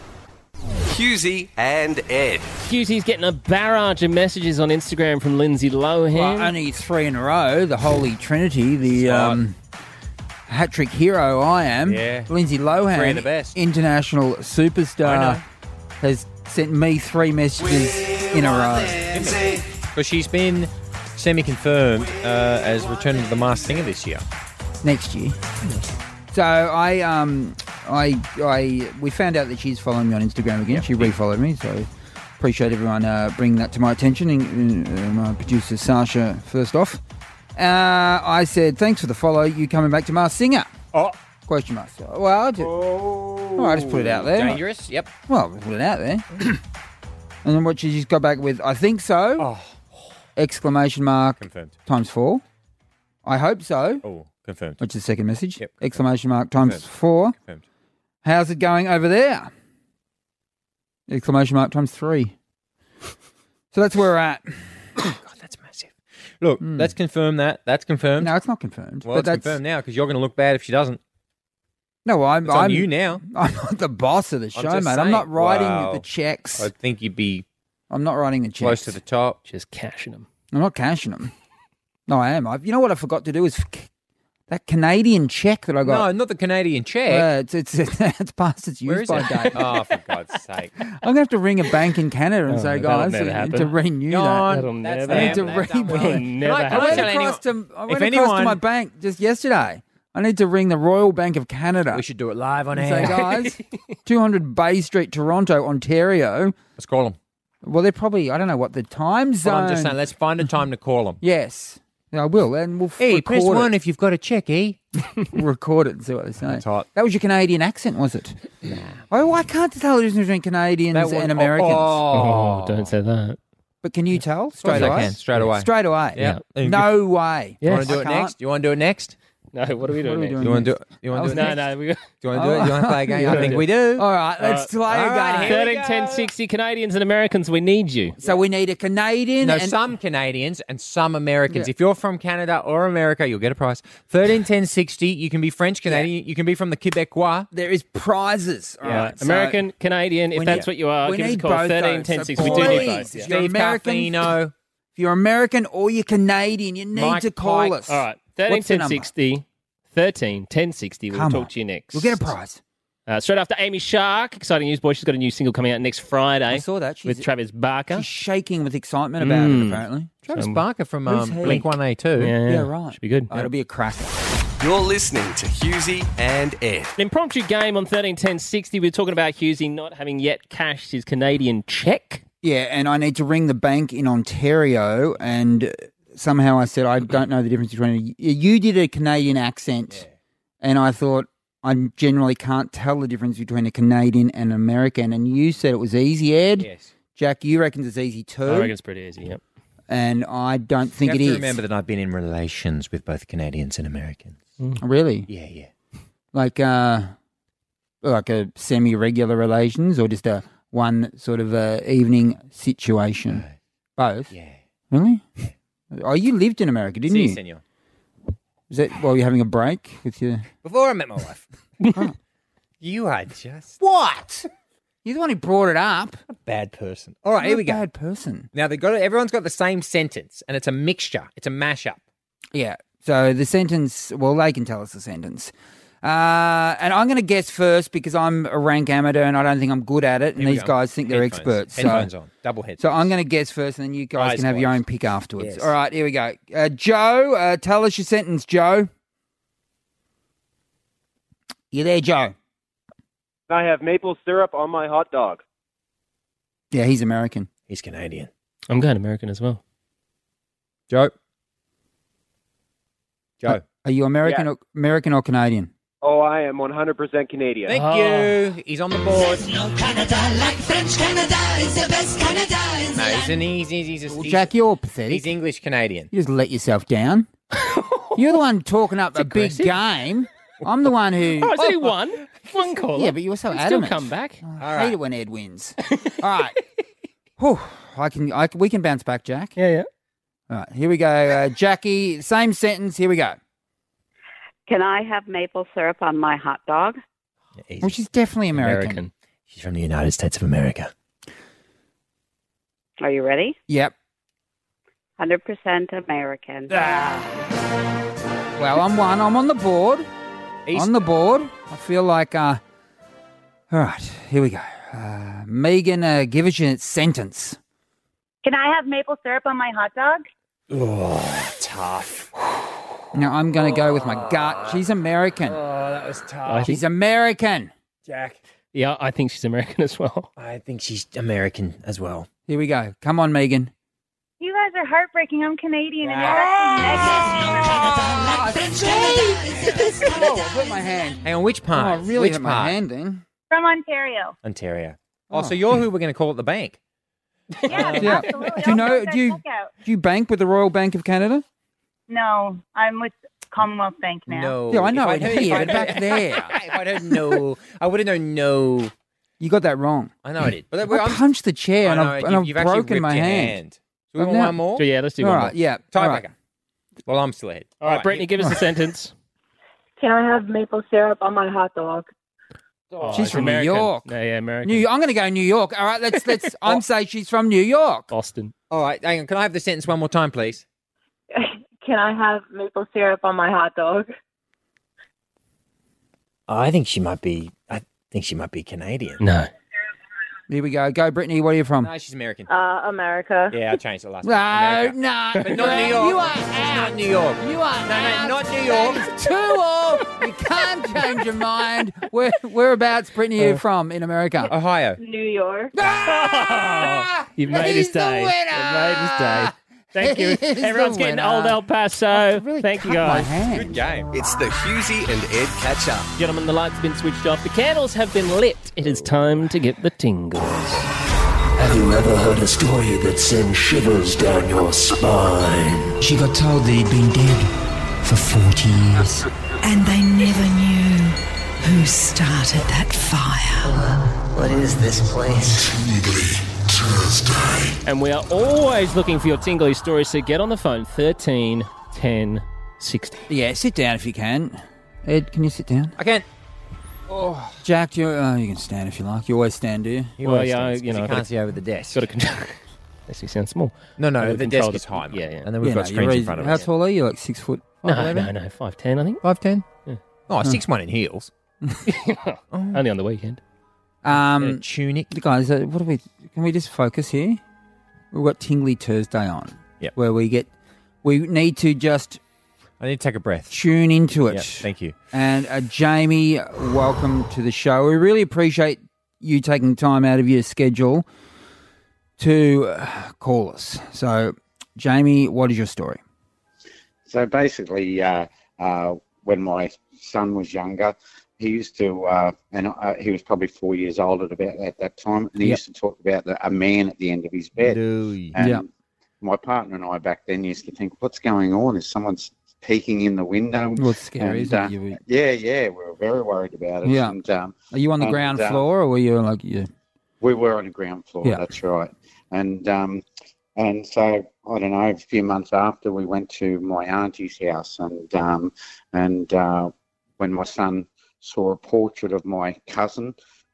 Husey and Ed. Husey's getting a barrage of messages on Instagram from Lindsay Lohan. Well, only three in a row. The Holy Trinity, the um, hat trick hero I am. Yeah. Lindsay Lohan, Three of the best. international I superstar, know. has sent me three messages in a row. Because she's been semi-confirmed uh, as returning to the Masked Singer this year. Next year. So I, um, I, I, we found out that she's following me on Instagram again. She refollowed me, so appreciate everyone uh, bringing that to my attention. And, uh, my producer Sasha, first off, uh, I said thanks for the follow. You coming back to Masked Singer? Oh, question mark. So, well, I just, oh, I just put it out there. Dangerous. Yep. Well, we put it out there. And then what she just got back with, I think so. Oh. Exclamation mark. Confirmed. Times four. I hope so. Oh, confirmed. Which is the second message. Yep. Exclamation mark times Confirmed. four. Confirmed. How's it going over there? Exclamation mark times three. So that's where we're at. God, that's massive. Look, let's confirm that. That's confirmed. No, it's not confirmed. Well, but it's that's, confirmed now because you're going to look bad if she doesn't. No, I'm. It's on I'm you now. I'm not the boss of the show, I'm just mate. I'm saying. not writing Wow. the checks. I think you'd be I'm not writing the checks. close to the top. Just cashing them. I'm not cashing them. No, I am. I've, you know what I forgot to do is f- that Canadian check that I got. No, not the Canadian check. Uh, it's, it's it's past its Where use is by it? date. Oh, for God's sake. I'm going to have to ring a bank in Canada and Oh, say, that'll guys, never I need happen. to renew John, that. That'll that's never I need to them. happen. They've done That'll well. never Can I- I can I went tell across anyone- to I if went across to anyone- my bank just yesterday. I need to ring the Royal Bank of Canada. We should do it live on and air. say, guys, two hundred Bay Street, Toronto, Ontario. Let's call them. Well, they're probably, I don't know what the time zone. But I'm just saying, let's find a time to call them. Yes. I will, and we'll f- Hey, record press it. one if you've got a check, eh? We'll record it and see what they say. That's hot. That was your Canadian accent, was it? Nah. Oh, I can't tell the difference between Canadians That one- and Americans. Oh, don't say that. But can you tell Of course straight I away? can, straight away. Straight away. Yeah. No way. You want to do I it can't. next? You want to do it next? No, what are we What doing are we next? doing You want to do next? it? You want to do it No, next? no, we Do you want to do it? You want to play a game? I think we do. All right, let's play All a right, game. here we thirteen, ten, go. sixty Canadians and Americans, we need you. So we need a Canadian No, and some Canadians and some Americans. Yeah. If you're from Canada or America, you'll get a prize. thirteen, ten, sixty You can be French Canadian. You can be from the Quebecois. there is prizes. All Yeah. right, so American, Canadian, if we that's need- what you are, we give us a need call. both thirteen, those. ten, So sixty We do need please, both. Yeah. if you're Steve American, Caffino. if you're American or you're Canadian, you need Mike to call Pike. us. All right. thirteen, What's the ten, number? sixty thirteen, ten, sixty We'll Come talk on. to you next. We'll get a prize. Uh, straight after Amy Shark. Exciting news, boy. She's got a new single coming out next Friday. I saw that. She's, with Travis Barker. she's shaking with excitement about Mm. it, apparently. Travis Um, Barker from who's um, he? Blink one eighty-two. Yeah, Yeah, right. Should be good. Oh, it'll be a cracker. You're listening to Husey and Ed. An impromptu game on thirteen, ten, sixty We're talking about Husey not having yet cashed his Canadian check. Yeah, and I need to ring the bank in Ontario, and somehow I said I don't know the difference between. You did a Canadian accent, and I thought I generally can't tell the difference between a Canadian and an American, and you said it was easy, Ed. Yes. Jack, you reckon it's easy too, I reckon it's pretty easy, yep. and I don't You think have it to is. remember that I've been in relations with both Canadians and Americans. Really? Yeah, yeah. Like, uh, like a semi-regular relations, or just a one sort of uh, evening situation? Both. Yeah. Really? Oh, you lived in America, didn't Si, you? senor. Is that while you're having a break with your? Before I met my wife. You are just... What? You're the one who brought it up. A bad person. All right, You're here a we go. bad person. Now they got it. Everyone's got the same sentence, and it's a mixture. It's a mashup. Yeah. So the sentence, well, they can tell us the sentence. Uh, and I'm going to guess first because I'm a rank amateur and I don't think I'm good at it. And Here we these go. guys think they're Headphones. experts. So, Headphones on. Double headphones. so I'm going to guess first, and then you guys Eyes can have your closed. own pick afterwards. Yes. All right, here we go. Uh, Joe, uh, tell us your sentence, Joe. You there, Joe? I have maple syrup on my hot dog. Yeah, he's American. He's Canadian. I'm going American as well. Joe. Joe. Are you American Yeah. or American or Canadian? Oh, I am one hundred percent Canadian. Thank Oh. you. He's on the board. No Canada like French Canada is the best Canada in the No, he's land. an he's, he's, he's, Well, he's, Jack, you're pathetic. he's English Canadian. You just let yourself down. You're the one talking up a big aggressive. game. I'm the one who. Oh, it's only one. One call. Yeah, but you were so Still adamant. come back. I hate it when Ed wins. All right. Whew, I can. I can, we can bounce back, Jack. Yeah, yeah. All right. Here we go, uh, Jackie. Same sentence. Here we go. Can I have maple syrup on my hot dog? Well, she's definitely American. American. She's from the United States of America. Are you ready? Yep. one hundred percent American. Well, I'm one. I'm on the board. He's- On the board. I feel like. Uh, all right. Here we go. Uh, Megan, uh, give us your sentence. Can I have maple syrup on my hot dog? Oh, tough. Now I'm going to go with my gut. She's American. Oh, that was I tough. She's American. Jack. Yeah, I think she's American as well. I think she's American as well. Here we go. Come on, Megan. You guys are heartbreaking. I'm Canadian, and you're Like French Canada is the best Canada. Oh, I hurt my hand. Hang on, which Oh, part? I really which hurt part? my hand then. from Ontario. Ontario. Oh, Oh. so you're who we're going to call at the bank? Yeah, Yeah. absolutely. Do you know? I'll go Do you check out. do you bank with the Royal Bank of Canada? No, I'm with Commonwealth Bank now. No. Yeah, I know If it I'd- here, if I'd- but back there. if I'd heard no, I would have known no. You got that wrong. I know I did. But I I'm, punched the chair I and know, I've, you- and I've you've actually broken my ripped your hand. hand. So we I've want now- one more? So yeah, let's do All one right, more. yeah. Tiebreaker. All right. Well, I'm still ahead. All right, Brittany, give us a sentence. Can I have maple syrup on my hot dog? Oh, She's it's from American. New York. No, yeah, American. New, I'm going to go New York. All right, let's let's. I'm say she's from New York. Boston. All right, hang on. Can I have the sentence one more time, please? Can I have maple syrup on my hot dog? I think she might be. I think she might be Canadian. No. Here we go. Go, Brittany. Where are you from? No, she's American. Uh, America. Yeah, I changed it last No, time. America. no. But not New York. You are She's out. not New York. You are No, out. no, not New York. That is two all. You can't change your mind. Where whereabouts, Brittany, are you from in America? Ohio. New York. Ah! You've made his He's the day. winner. You've made his day. Thank you. He's the Everyone's getting winner. old El Paso. I really Thank you, cut my guys. hand. Good game. It's the Husey and Ed catch up. Gentlemen, the lights have been switched off. The candles have been lit. It is time to get the tingles. Have you ever heard a story that sends shivers down your spine? She got told that he'd been dead for forty years. And they never knew who started that fire. What is this place? And we are always looking for your tingly stories, so get on the phone, thirteen ten sixty. Yeah, sit down if you can. Ed, can you sit down? I can. Oh, Jack, do you, uh, you can stand if you like. You always stand, do you? You Well, always yeah, stand, you 'cause know, you but- can't see over the desk. Got to control. Does he sound small? No, no, Gotta the control desk is high, Yeah, yeah. and then we've Yeah, got no, screens you're in easy. front of How us. tall are you? Like six foot? No, five eleven? no, no, five ten, I think. Five ten. Yeah. Oh, six one in heels. Only on the weekend. Um, And a tunic. Guys, uh, what do we? Can we just focus here? We've got Tingly Thursday on. Yep. Where we get, we need to just I need to take a breath. tune into it. Yeah, thank you. And uh, Jamie, welcome to the show. We really appreciate you taking time out of your schedule to uh, call us. So, Jamie, what is your story? So basically, uh, uh, when my son was younger, he used to, uh, and uh, he was probably four years old at about at that time, and he Yep. used to talk about the, a man at the end of his bed. No. And Yep. my partner and I back then used to think, what's going on? Is someone peeking in the window? Well, it's scary, And, isn't uh, it? You- Yeah, yeah, we were very worried about it. Yeah. And, um, Are you on the and, ground uh, floor, or were you like you? we were on the ground floor. Yeah. That's right. And um, and so I don't know. A few months after, we went to my auntie's house, and um, and uh, when my son saw a portrait of my cousin,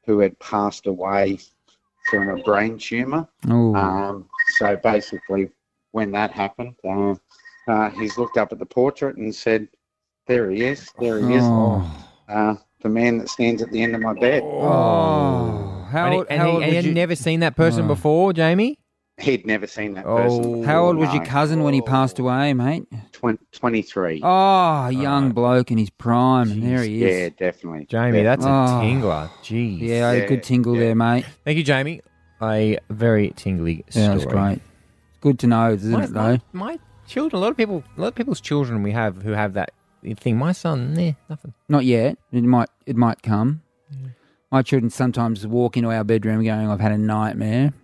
who had passed away from a brain tumour. Oh. Um, so basically, when that happened, uh, uh, he's looked up at the portrait and said, "There he is. There he is. Oh. Uh, the man that stands at the end of my bed." Oh, how, and he, old- and how he, old and he was had you? never seen that person Oh. before, Jamie? He'd never seen that Oh. person. How old was No. your cousin when he passed away, mate? Twen- twenty-three. Oh, a young bloke in his prime, and there he is. Yeah, definitely. Jamie, that's a Oh. tingler. Jeez. Yeah, I had a good tingle there, mate. Thank you, Jamie. A very tingly story. Yeah, that's great. Good to know, isn't My, it, though? my, my children, a lot of people, a lot of people's children we have who have that thing. My son, nah, nothing. Not yet. It might. It might come. My children sometimes walk into our bedroom going, "I've had a nightmare."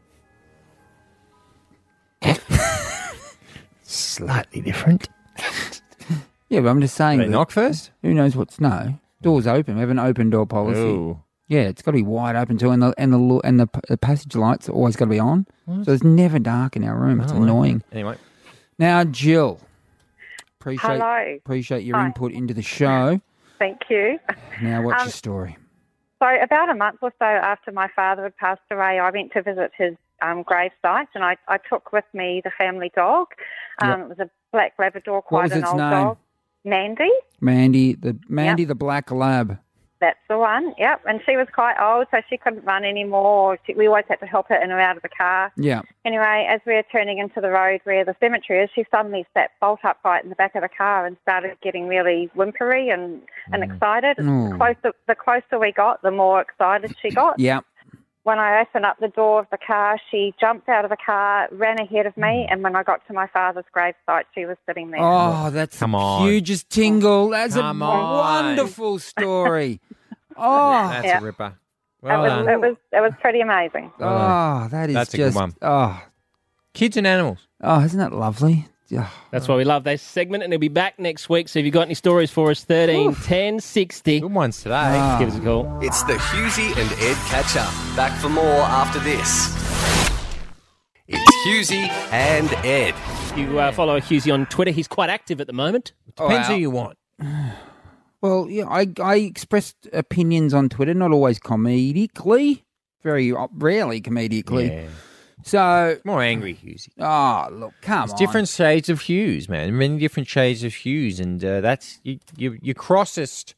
Slightly different. Yeah, but I'm just saying. Do they that- knock first? Who knows what's no? Doors open. We have an open door policy. Ooh. Yeah, it's got to be wide open too, and the and the lo- and the, p- the passage lights are always got to be on. What? So it's never dark in our room. It's Oh, well. annoying. Anyway. Now, Jill, appreciate Hello. appreciate your Hi. input into the show. Thank you. Now, what's Um, your story? So about a month or so after my father had passed away, I went to visit his um, gravesite, and I, I took with me the family dog. Um, Yep. It was a black Labrador, quite was an its old name? dog. Mandy, Mandy, the Mandy, Yep. the black lab. that's the one. Yep, and she was quite old, so she couldn't run anymore. She, we always had to help her in or out of the car. Yeah. Anyway, as we were turning into the road where the cemetery is, she suddenly sat bolt upright in the back of the car and started getting really whimpery and, and excited. Oh. The closer, the closer we got, the more excited she got. Yeah. When I opened up the door of the car, she jumped out of the car, ran ahead of me, and when I got to my father's gravesite, she was sitting there. Oh, that's Come the on. hugest tingle. That's Come a on. wonderful story. Oh, That's Yeah. a ripper. it, Well was, done. it was it was pretty amazing. oh, that is That's a just good one. oh, Kids and animals. oh, isn't that lovely? Oh. That's why we love this segment, and he'll be back next week. So if you've got any stories for us, thirteen ten sixty. Good ones today. Ah. Give us a call. It's the Hughesy and Ed catch up. Back for more after this. It's Hughesy and Ed. You uh, follow Hughesy on Twitter. He's quite active at the moment. Depends wow. who you want. Well, yeah, I I expressed opinions on Twitter, not always comedically, very uh, rarely comedically. Yeah. So, More angry Hughesy. oh look, come There's on, different shades of hues, man. Many different shades of hues, and uh, that's you, you, your crossest,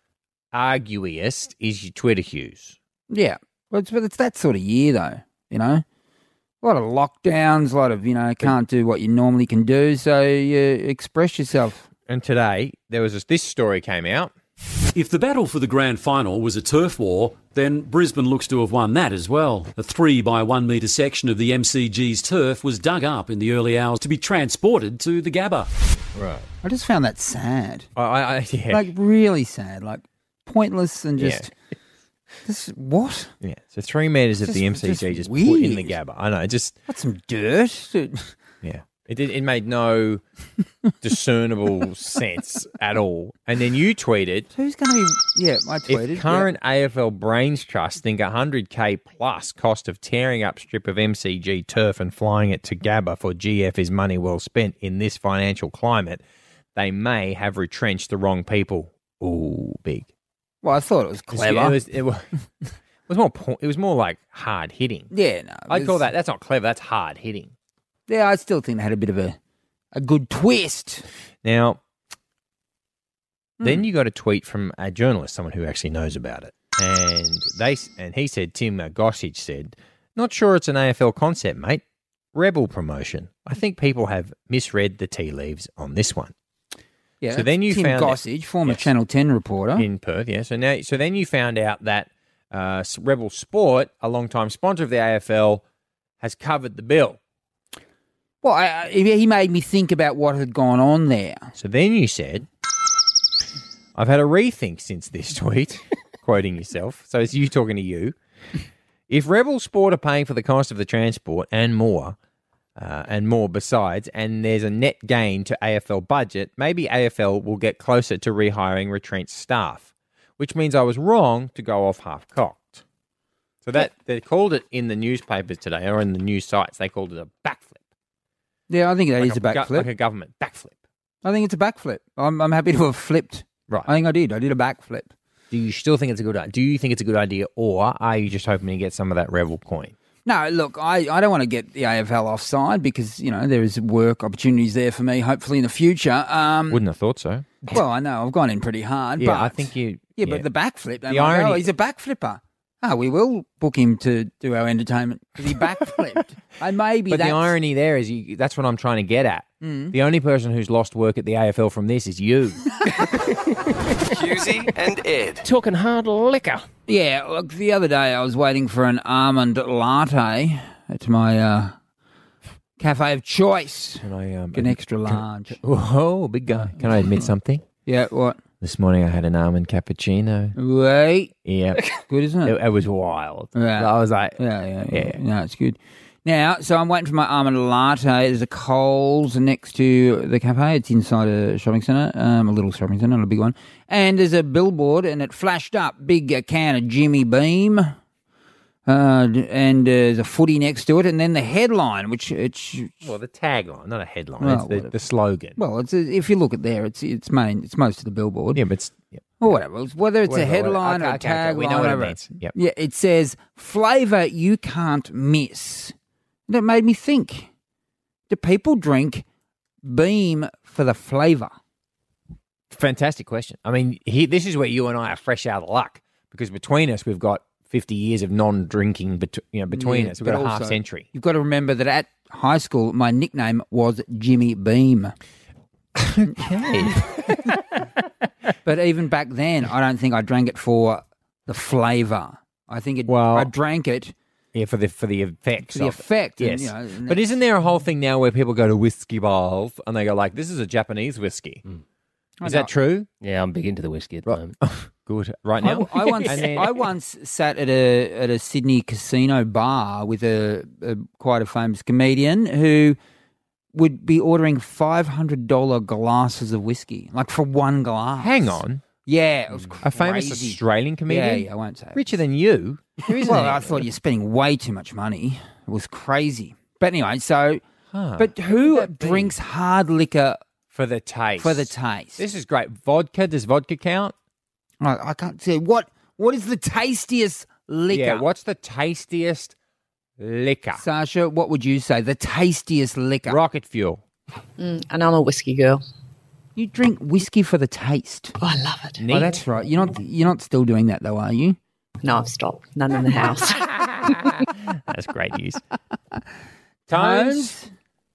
arguiest is your Twitter hues. Yeah, but it's, but it's that sort of year, though. You know, a lot of lockdowns, a lot of you know can't do what you normally can do, so you express yourself. And today there was this, this story came out. If the battle for the grand final was a turf war, then Brisbane looks to have won that as well. A three by one metre section of the M C G's turf was dug up in the early hours to be transported to the Gabba. Right. I just found that sad, I, I, I yeah. like really sad, like pointless and Yeah. just, just what? yeah. So three metres of Just- the M C G just just, put in the weird. Gabba. I know. It just What's some dirt? yeah. It did, it made no discernible sense at all. And then you tweeted, Who's going to be? Yeah, I tweeted. if current A F L Brains Trust think one hundred K plus cost of tearing up strip of M C G turf and flying it to Gabba for G F is money well spent in this financial climate, they may have retrenched the wrong people. Ooh, big. Yeah. Well, I thought it was clever. It was, it was, it was more. po- It was more like hard hitting. yeah, no. I'd call there's- that. That's not clever. That's hard hitting. Yeah, I still think they had a bit of a, a good twist. Now, Hmm. then you got a tweet from a journalist, someone who actually knows about it, and they and he said, Tim uh, Gossage said, "Not sure it's an A F L concept, mate. Rebel promotion. I think people have misread the tea leaves on this one." Yeah. So then you Tim found Gossage, former Yes. Channel ten reporter. in Perth, yeah. So now, so then you found out that uh, Rebel Sport, a long-time sponsor of the A F L, has covered the bill. Well, I, I, he made me think about what had gone on there. So then you said, I've had a rethink since this tweet, quoting yourself. So it's you talking to you. If Rebel Sport are paying for the cost of the transport and more, uh, and more besides, and there's a net gain to A F L budget, maybe A F L will get closer to rehiring retrenched staff, which means I was wrong to go off half-cocked. So that they called it in the newspapers today, or in the news sites, they called it a backflip. Yeah, I think that Like is a, gu- backflip. Like a government backflip. I think it's a backflip. I'm, I'm happy to have flipped. Right. I think I did. I did a backflip. Do you still think it's a good idea? Do you think it's a good idea, or are you just hoping to get some of that Revel coin? No, look, I, I don't want to get the A F L offside because, you know, there is work opportunities there for me, hopefully in the future. Um, Wouldn't have thought so. Well, I know, I've gone in pretty hard. Yeah, but, I think you... Yeah, yeah. but the backflip, they The might go, irony- oh, he's a backflipper. Oh, we will book him to do our entertainment because he backflipped. And maybe But that's... the irony there is, you, that's what I'm trying to get at. Mm. The only person who's lost work at the A F L from this is you. Husey and Ed. Talking hard liquor. Yeah, look, the other day I was waiting for an almond latte at my uh, cafe of choice. Can I... Um, An extra large. Whoa, big guy. Can I admit something? Yeah, what? This morning I had an almond cappuccino. Wait. Yeah. Good, isn't it? It, it was wild. Yeah. I was like... Yeah, yeah, yeah. No, it's good. Now, so I'm waiting for my almond latte. There's a Coles next to the cafe. It's inside a shopping centre, um, a little shopping centre, not a big one. And there's a billboard, and it flashed up, big uh, can of Jimmy Beam, uh, and uh, there's a footy next to it, and then the headline, which it's Well, the tagline, not a headline. Well, it's the, whatever. the slogan. well, it's if you look at there, it's it's main, it's most of the billboard. Yeah, but it's... Yeah. Or whatever. It's- Whether it's Whatever, a headline whatever. or a Okay, okay, okay. tagline, We know what it whatever. means. Yep. Yeah, it says flavour you can't miss. And it made me think: do people drink Beam for the flavour? Fantastic question. I mean, he, this is where you and I are fresh out of luck because between us, we've got fifty years of non-drinking bet- you know, between Yeah, us. We've got but a half also, century. You've got to remember that at high school, my nickname was Jimmy Beam. Okay. But even back then, I don't think I drank it for the flavour. I think it, Well- I drank it Yeah, for the for the effects. for the of it. effect. Yes. And, you know, and But isn't there a whole thing now where people go to whiskey bars and they go like, "This is a Japanese whiskey." I Is know. that true? Yeah, I'm big into the whiskey at the moment. Good. Right now, I, I once And then- I once sat at a at a Sydney casino bar with a, a quite a famous comedian who would be ordering five hundred dollar glasses of whiskey, like for one glass. Hang on. Yeah, it was A famous crazy. Australian comedian. Yeah, yeah, I won't say it. Richer than you. There isn't Well, any. I thought you're spending way too much money. It was crazy. But anyway, so Huh. but who drinks hard liquor for the taste. for the taste? This is great. Vodka. Does vodka count? I, I can't say what what is the tastiest liquor? Yeah. What's the tastiest liquor? Sasha, what would you say? The tastiest liquor? Rocket fuel. Mm, and I'm a whiskey girl. You drink whiskey for the taste. Oh, I love it. Oh, that's right. You're not you're not still doing that though, are you? No, I've stopped. None in the house. That's great news. Tones?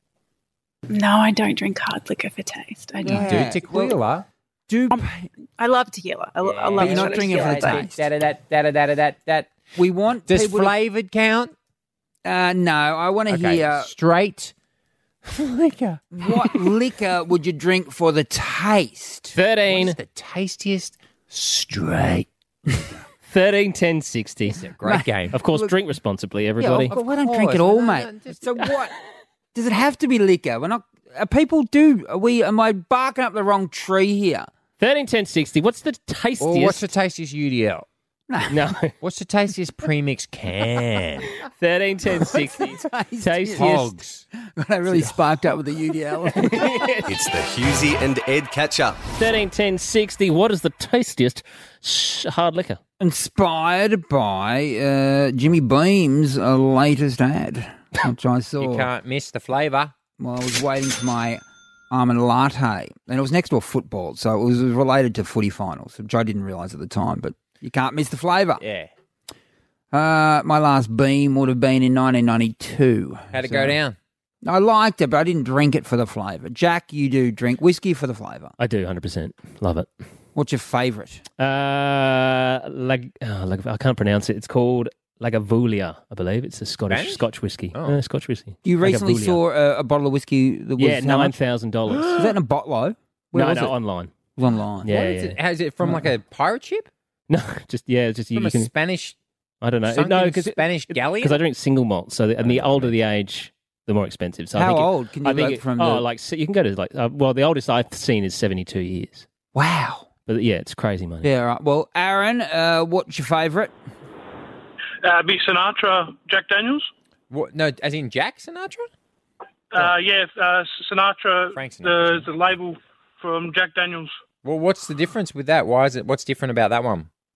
No, I don't drink hard liquor for taste. I don't. Yeah. Do tequila. Do I love tequila. I, I love But you're not it. drinking it for the Yeah. taste. Da da da da da da da da. We want Does people to- flavoured count? Uh, no, I want to Okay. hear Straight liquor. what liquor would you drink for the taste? thirteen. What's the tastiest straight? thirteen, ten, sixty. It's a great game. Of course, drink responsibly, Yeah, everybody. of, we don't drink it all, mate. So what? Does it have to be liquor? We're not. Are people do? Are we? Am I barking up the wrong tree here? thirteen, ten, sixty. What's the tastiest? Or what's the tastiest U D L? No. What's the tastiest premix can? thirteen, ten, sixty. Tastiest. Hogs. I really sparked up with the U D L. It's the Husey and Ed catch up. thirteen, ten, sixty. What is the tastiest sh- hard liquor? Inspired by uh, Jimmy Beam's uh, latest ad, which I saw. You can't miss the flavour. Well, I was waiting for my almond latte, and it was next to a football, so it was related to footy finals, which I didn't realise at the time, but you can't miss the flavour. Yeah. Uh, my last Beam would have been in nineteen ninety-two. How'd it So- go down? I liked it, but I didn't drink it for the flavour. Jack, you do drink whiskey for the flavour. I do, one hundred percent. Love it. What's your favourite? Uh, like, oh, like I can't pronounce it. It's called Lagavulin, I believe. It's a Scottish Spanish? Scotch whiskey. Oh. Uh, Scotch whiskey. You recently Lagavulin. saw a, a bottle of whiskey that was Yeah, how nine much? thousand dollars. Was that in a botlo? Where No, was no, it? online. It was online. Yeah, What yeah. is it? Is it from like a pirate ship? No, just yeah, just you, From you a can. Spanish? I don't know. sunken No, because Spanish galleon? because I drink single malt. So the, and the older the age, the more expensive. So I How think it- old can you I think go it- from Oh, the- like so you can go to like uh, well, the oldest I've seen is seventy-two years. Wow. But yeah, it's crazy money. Yeah, right. Well, Aaron, uh, what's your favourite? Uh, be Sinatra, Jack Daniels. What? No, as in Jack Sinatra? Uh, yeah, uh, Sinatra, Frank the, the label from Jack Daniels. Well, what's the difference with that? Why is it? What's different about that one?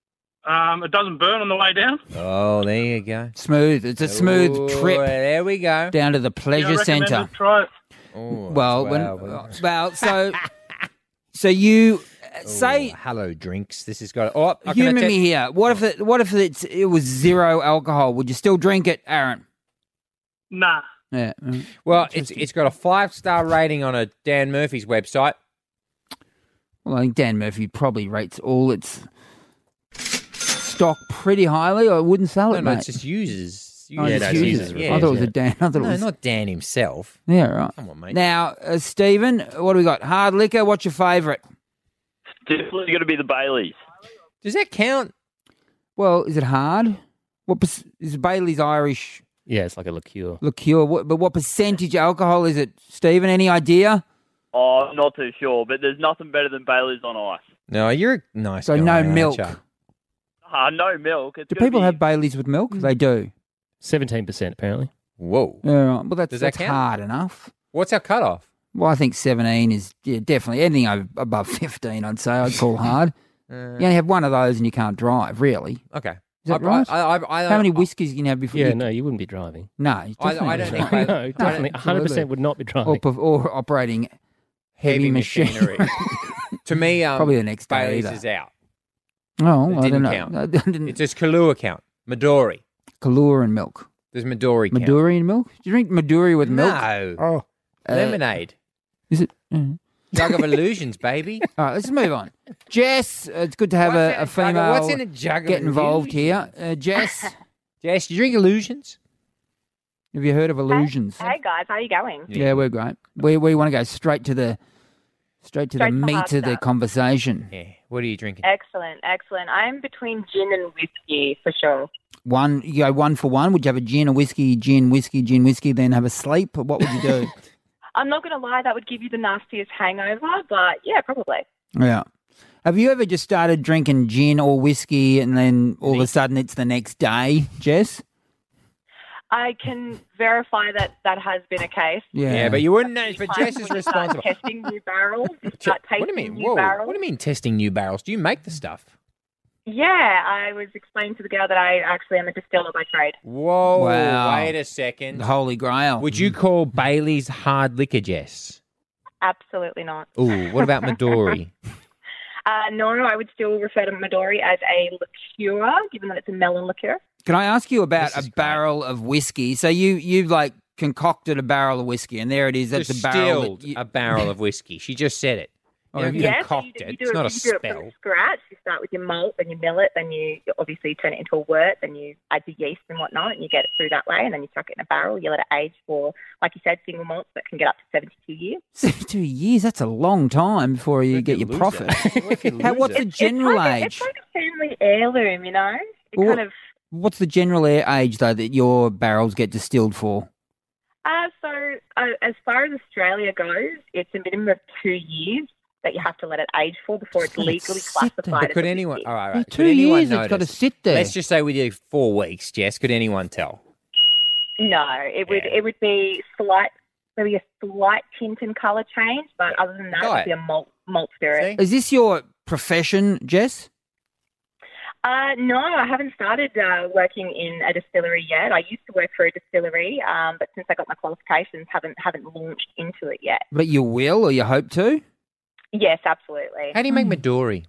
Um, it doesn't burn on the way down. Oh, there you go. Smooth. It's a smooth Ooh, trip. There we go. Down to the pleasure Yeah, I recommend centre. it. Try it. Oh, Well, when, wow, well. well, so, so you uh, say, hello, drinks. This has got. Oh, I can humour attest- me here. What if it? What if it's, it was zero alcohol? Would you still drink it, Aaron? Nah. Yeah. mm. Well, it's it's got a five star rating on a Dan Murphy's website. Well, I think Dan Murphy probably rates all its stock pretty highly, or I wouldn't sell No, it, no, mate. it's just users. Oh, Yeah, just no, users. users, I yeah, thought it was yeah. a Dan. I thought it No, was not Dan himself. Yeah, right. Come on, mate. Now, uh, Stephen, what do we got? Hard liquor. What's your favourite? Definitely going to be the Baileys. Does that count? Well, is it hard? What perc- is Bailey's Irish Yeah, it's like a liqueur. liqueur? What, but what percentage alcohol is it, Stephen? Any idea? Oh, I'm not too sure, but there's nothing better than Baileys on ice. No, you're a nice So guy, no aren't milk. ya? Ah, no milk. It's Do gonna people be- have Baileys with milk? They do. Seventeen percent apparently. Whoa. Yeah, right. Well, that's, Does that that's count? hard enough. What's our cutoff? Well, I think seventeen is yeah, definitely anything over, above fifteen. I'd say I'd call hard. Uh, You only have one of those and you can't drive. Really? Okay. Is that I- right? I- I- I- How many I- whiskeys can you have before? Yeah, you... no, you wouldn't be driving. No, you I- definitely I don't wouldn't. think No, definitely, one hundred percent would not be driving. Or, perf- or operating heavy, Heavy machinery. machinery. To me, um, Probably the next day Bailey's either. is out. Oh, It I didn't don't know. count. I didn't... It does Kahlua count? Midori. Kahlua and milk. Does Midori count? Midori and milk? Do you drink Midori with milk? No. Oh. Uh, Lemonade. Is it? Uh, Jug of illusions, baby. All right, let's move on. Jess, uh, it's good to have What's a, in a a jug of- female what's in a jug of get involved illusions? here. Uh, Jess, Jess, you drink illusions? have you heard of illusions? Hey guys, how are you going? Yeah, we're great. We we want to go straight to the straight to Straight the to the meat hard of the stuff. conversation. Yeah. What are you drinking? Excellent, excellent. I'm between gin and whiskey for sure. One, you go one for one. Would you have a gin, a whiskey, gin, whiskey, gin, whiskey, then have a sleep? Or what would you do? I'm not going to lie, that would give you the nastiest hangover, but yeah, probably. Yeah. Have you ever just started drinking gin or whiskey and then all of a sudden it's the next day, Jess? I can verify that that has been a case. Yeah. Yeah, but you wouldn't know. But Time Jess is we start responsible. testing new barrels. we Start tasting What do you mean? new Whoa. barrels. What do you mean testing new barrels? Do you make the stuff? Yeah, I was explaining to the girl that I actually am a distiller by trade. Whoa. Wow. Wait a second. The Holy Grail. Would you call Bailey's hard liquor, Jess? Absolutely not. Ooh, what about Midori? Uh, no, I would still refer to Midori as a liqueur, given that it's a melon liqueur. Can I ask you about a barrel of whiskey? So you you like concocted a barrel of whiskey, and there it is. That's a barrel. Distilled That you, a barrel of whiskey. She just said it. You don't Yeah, so concoct you, do- it. you do It's it, not a you do it spell. from scratch. You start with your malt, then you mill it, then you obviously turn it into a wort, then you add the yeast and whatnot, and you get it through that way, and then you chuck it in a barrel. You let it age for, like you said, single malts that can get up to seventy-two years. seventy-two years. That's a long time before you get your lose profit. What if you How, lose what's it? the general it's like a, age? It's like a family heirloom, you know? It Well, kind of... What's the general a- age though that your barrels get distilled for? Uh, so uh, as far as Australia goes, it's a minimum of two years that you have to let it age for before it's Let it legally sit there. classified But as could a anyone? whiskey. All right, Yeah, right. two Could anyone years, it's gotta notice? sit there. Let's just say we did four weeks, Jess. Could anyone tell? No, it would it would be slight, maybe a slight tint and colour change, but other than that, it would be a malt malt spirit. Is this your profession, Jess? Uh, no, I haven't started uh, working in a distillery yet. I used to work for a distillery, um, but since I got my qualifications, haven't haven't launched into it yet. But you will, or you hope to? Yes, absolutely. How do you make Midori?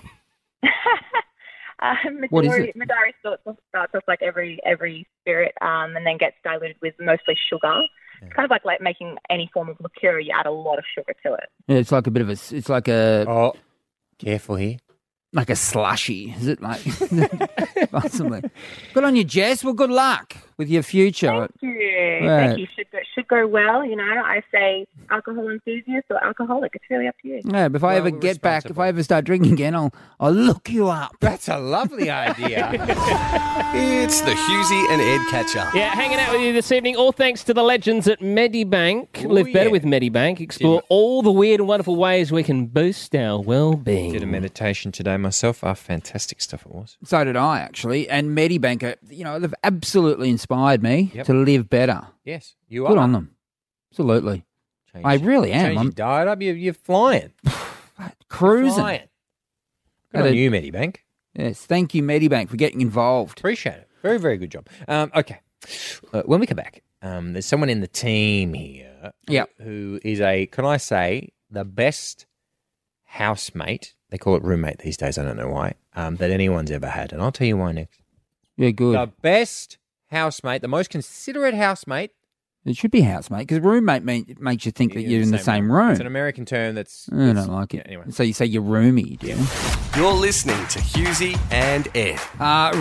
Uh, What is Midori, it? Midori starts off, starts off like every every spirit, um, and then gets diluted with mostly sugar. It's kind of like, like making any form of liqueur. You add a lot of sugar to it. Yeah, it's like a bit of a. It's like a. Oh, careful here. Like a slushy, is it? Like possibly. Good on you, Jess. Well, good luck with your future. Thank you. Right. Thank you. Should go, should go well. You know, I say alcohol enthusiast or alcoholic. It's really up to you. Yeah, but if I ever get back, if I ever start drinking again, I'll I'll look you up. That's a lovely idea. It's the Husey and Ed catch up. Yeah, hanging out with you this evening, all thanks to the legends at Medibank. Ooh, Live better yeah. with Medibank. Explore all the weird and wonderful ways we can boost our well-being. Did a meditation today myself. Ah, fantastic stuff it was. So did I, actually. And Medibank, are, you know, they've absolutely inspired me Yep. to live better. Yes, you Good are. on them. Absolutely. Change- I really am. Change your I'm diet up. You're, you're flying. cruising. Flying. Good Had on a- you, Medibank. Yes, thank you, Medibank, for getting involved. Appreciate it. Very, very good job. Um, okay. Uh, when we come back, um, there's someone in the team here Yep. who is a, can I say, the best housemate, they call it roommate these days, I don't know why, um, that anyone's ever had. And I'll tell you why next. Yeah, good. The best housemate, the most considerate housemate. It should be housemate, because roommate mean, makes you think that you're in the same room. It's an American term that's... I don't that's- like it. yeah, anyway. So you say you're roomie, do you? You're listening to Husey and Ed. Uh,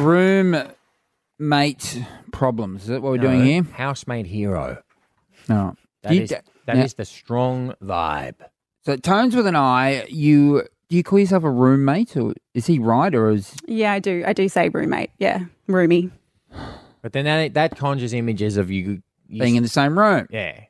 roommate problems. Is that what we're doing No, here? Housemate hero. No. That You is d- that now- is the strong vibe. So Tones with an I, you do you call yourself a roommate, or is he right, or is Yeah, I do. I do say roommate. Yeah, roomie. But then that, that conjures images of you... you being in the same room? Yeah.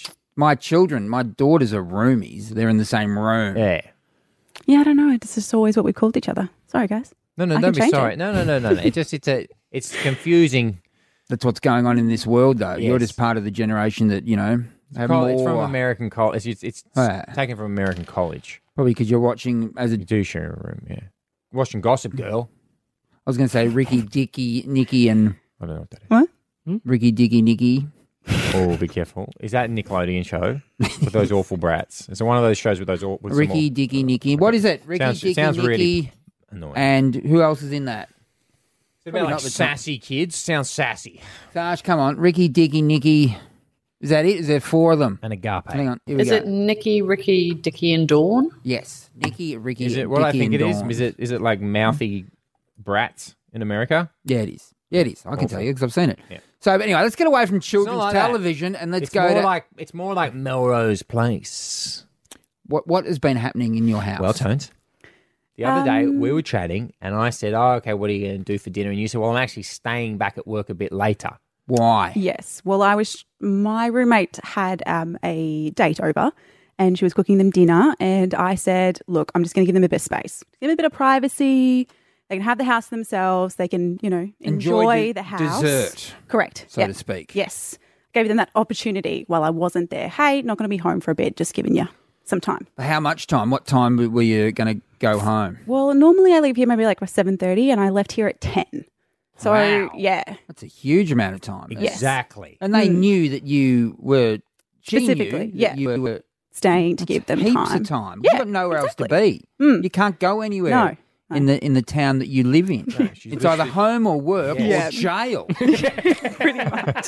My children, my daughters are roomies. They're in the same room. Yeah. Yeah, I don't know. It's just always what we called each other. Sorry, guys. No, no, I don't can be change sorry. it. No, no, no, no, no. It just it's a it's confusing. That's what's going on in this world, though. You're Yes. just part of the generation that, you know, have Col- more... It's from American college. It's, it's, it's Yeah. taken from American college. Probably because you're watching as a... You do share a room, yeah. Watching Gossip Girl. I was going to say Ricky, Dicky, Nicky, and... I don't know what that is. What? Ricky, Dicky, Nicky. Oh, be careful. Is that a Nickelodeon show with those awful brats? Is it one of those shows with those aw- with some Ricky, aw- Dicky, Nicky. What is it? Ricky, Sounds- Dicky, sounds Nicky. really annoying. And who else is in that? Is it about Probably like not the top. sassy kids? Sounds sassy. Sash, come on. Ricky, Dicky, Nicky. Is that it? Is there four of them? And Agape. Hang on. Here we Is go. it Nicky, Ricky, Dicky, and Dawn? Yes. Nicky, Ricky, Is it what I Dicky, think it and is? Dawn. Is it is it like mouthy brats in America? Yeah, it is. Yeah, it is. I can Awful. tell you because I've seen it. Yeah. So but anyway, let's get away from children's like that. television and let's it's go more to like it's more like Melrose Place. what what has been happening in your house. Well, Tones. The other day Um, we were chatting, and I said, "Oh, okay, what are you going to do for dinner?" And you said, "Well, I'm actually staying back at work a bit later." Why? Yes. Well, I was. My roommate had um, a date over, and she was cooking them dinner. And I said, "Look, I'm just going to give them a bit of space, give them a bit of privacy. They can have the house themselves. They can, you know, enjoy, Enjoy the the house. dessert, Correct, so yeah. to speak. Yes, gave them that opportunity while I wasn't there. Hey, not going to be home for a bit. Just giving you some time. How much time? What time were you going to go home? Well, normally I leave here maybe like seven thirty, and I left here at ten. So Wow. yeah, That's a huge amount of time. Yes. Exactly. And they Mm. knew that you were she knew Specifically, that yeah. you were staying to give them heaps time. of time. Yeah, You've got nowhere else to exactly. be. Mm. You can't go anywhere. No. In the in the town that you live in, it's either home or work Yeah. or jail. Pretty much.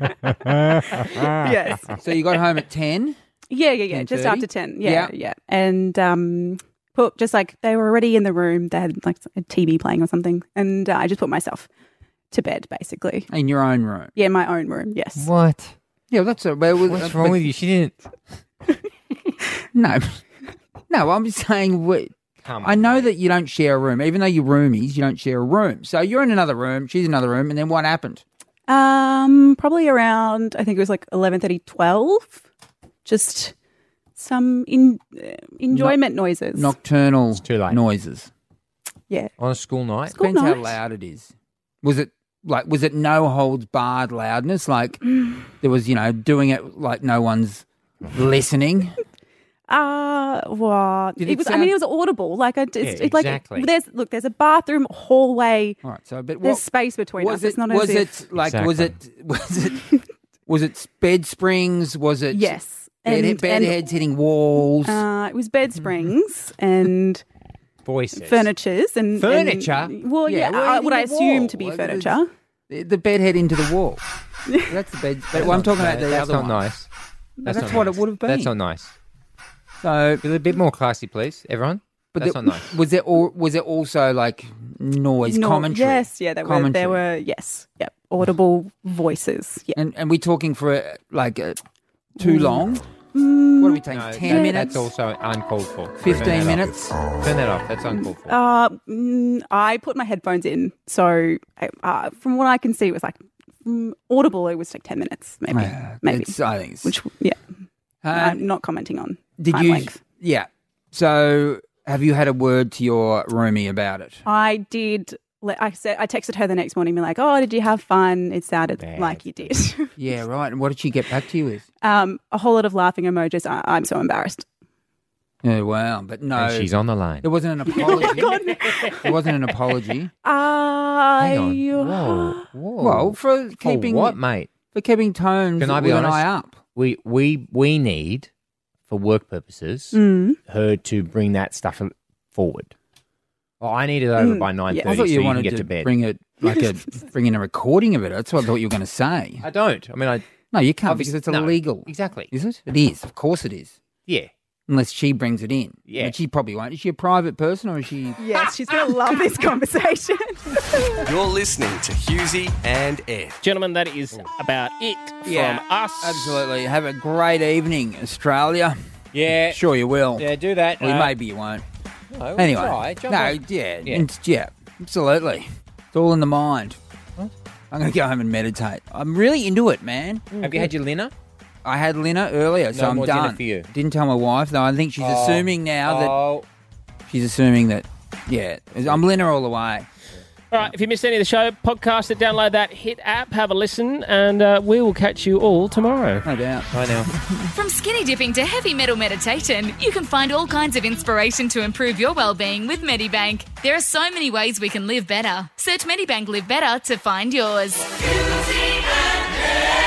Yes. So you got home at ten. Yeah, yeah, yeah. Just ten thirty? after ten. Yeah, Yeah. yeah. And um, put just like they were already in the room. They had like a T V playing or something, and uh, I just put myself to bed basically. In your own room. Yeah, my own room. Yes. What? Yeah, well, that's a. Well, What's wrong with you? She didn't. No, no. I'm just saying. We, Come I know that you don't share a room, even though you're roomies. You don't share a room. So you're in another room. She's in another room, and then what happened? Um, probably around I think it was like eleven thirty, twelve. Just some in, uh, enjoyment noises. Nocturnal too late. noises. Yeah. On a school night. School Depends how night. loud it is. Was it like? Was it no holds barred loudness? Like there was, you know, doing it like no one's listening. Uh, what? Did It it was. I sound- mean, it was audible. Like, I, it's, Yeah, it's like exactly. there's look. There's a bathroom, hallway. All right. So, but There's what space between was us. it? It's not was as if it like? Was it? Was it? Was it bed springs? Was it? yes. Bed, And- bed and, heads hitting walls. Uh, it was bed springs and Voices. furnitures and Furniture? and- well, Yeah, yeah, well, I, in what I the assume wall. to be Like, furniture. the, the bed head into the wall. That's the bed. But well, I'm talking about the That's other not one. nice. No, that's not what nice. it would have been. That's not nice. So, Be a bit more classy, please, everyone. but That's the- not nice. was there? Or was it also like noise No- commentary? Yes, yeah, there were. Commentary. There were yes, yep, audible voices. Yeah. And and we talking for uh, like uh, too long? Mm, What are we taking? No, Ten that- minutes? That's also uncalled for. Fifteen Turn that minutes? off. Turn that off. That's uncalled for. Uh, mm, I put my headphones in, so uh, from what I can see, it was like mm, audible. It was like ten minutes, maybe, Uh, maybe. it's- I think it's. Which, yeah, Um, I'm not commenting on did time you? length. Yeah. So have you had a word to your roomie about it? I did. let- I said I texted her the next morning, be like, "Oh, did you have fun?" It sounded Bad. like you did. Yeah, right. And what did she get back to you with? um, a whole lot of laughing emojis. I, I'm so embarrassed. Yeah, wow. But no. And she's on the line. There wasn't an apology. There wasn't an apology. Uh, Hang on. you- Whoa. Whoa. Well, for keeping what, mate? For keeping tones Can I be with an honest? eye up. We we we need, for work purposes, Mm. her to bring that stuff forward. Well, I need it over Mm, by nine yeah. thirty I thought so you you can wanted get to, to bed. bring it like a bring in a recording of it. That's what I thought you were going to say. I don't. I mean, I No, you can't Obviously- because it's no. illegal. Exactly. Is it? It is. Of course it is. Yeah. Unless she brings it in. Yeah. But she probably won't. Is she a private person or is she... Yes, she's going to love this conversation. You're listening to Husey and Ed. Gentlemen, that is about it Yeah, from us. Absolutely. Have a great evening, Australia. Yeah. Sure you will. Yeah, do that. Well, Uh, maybe you won't. No, we'll Anyway. try. Jump No, on. yeah, Yeah. and- yeah, absolutely. It's all in the mind. I'm going to go home and meditate. I'm really into it, man. Have you had your linner? I had Lina earlier, so No I'm more dinner done. for you. Didn't tell my wife, though. I think she's Oh. assuming now Oh. that she's assuming that, yeah, I'm Lina all the way. All right, if you missed any of the show, podcast it, download that Hit app, have a listen, and uh, we will catch you all tomorrow. No doubt. Bye now. From skinny dipping to heavy metal meditation, you can find all kinds of inspiration to improve your well-being with Medibank. There are so many ways we can live better. Search Medibank Live Better to find yours. Husey and Ed.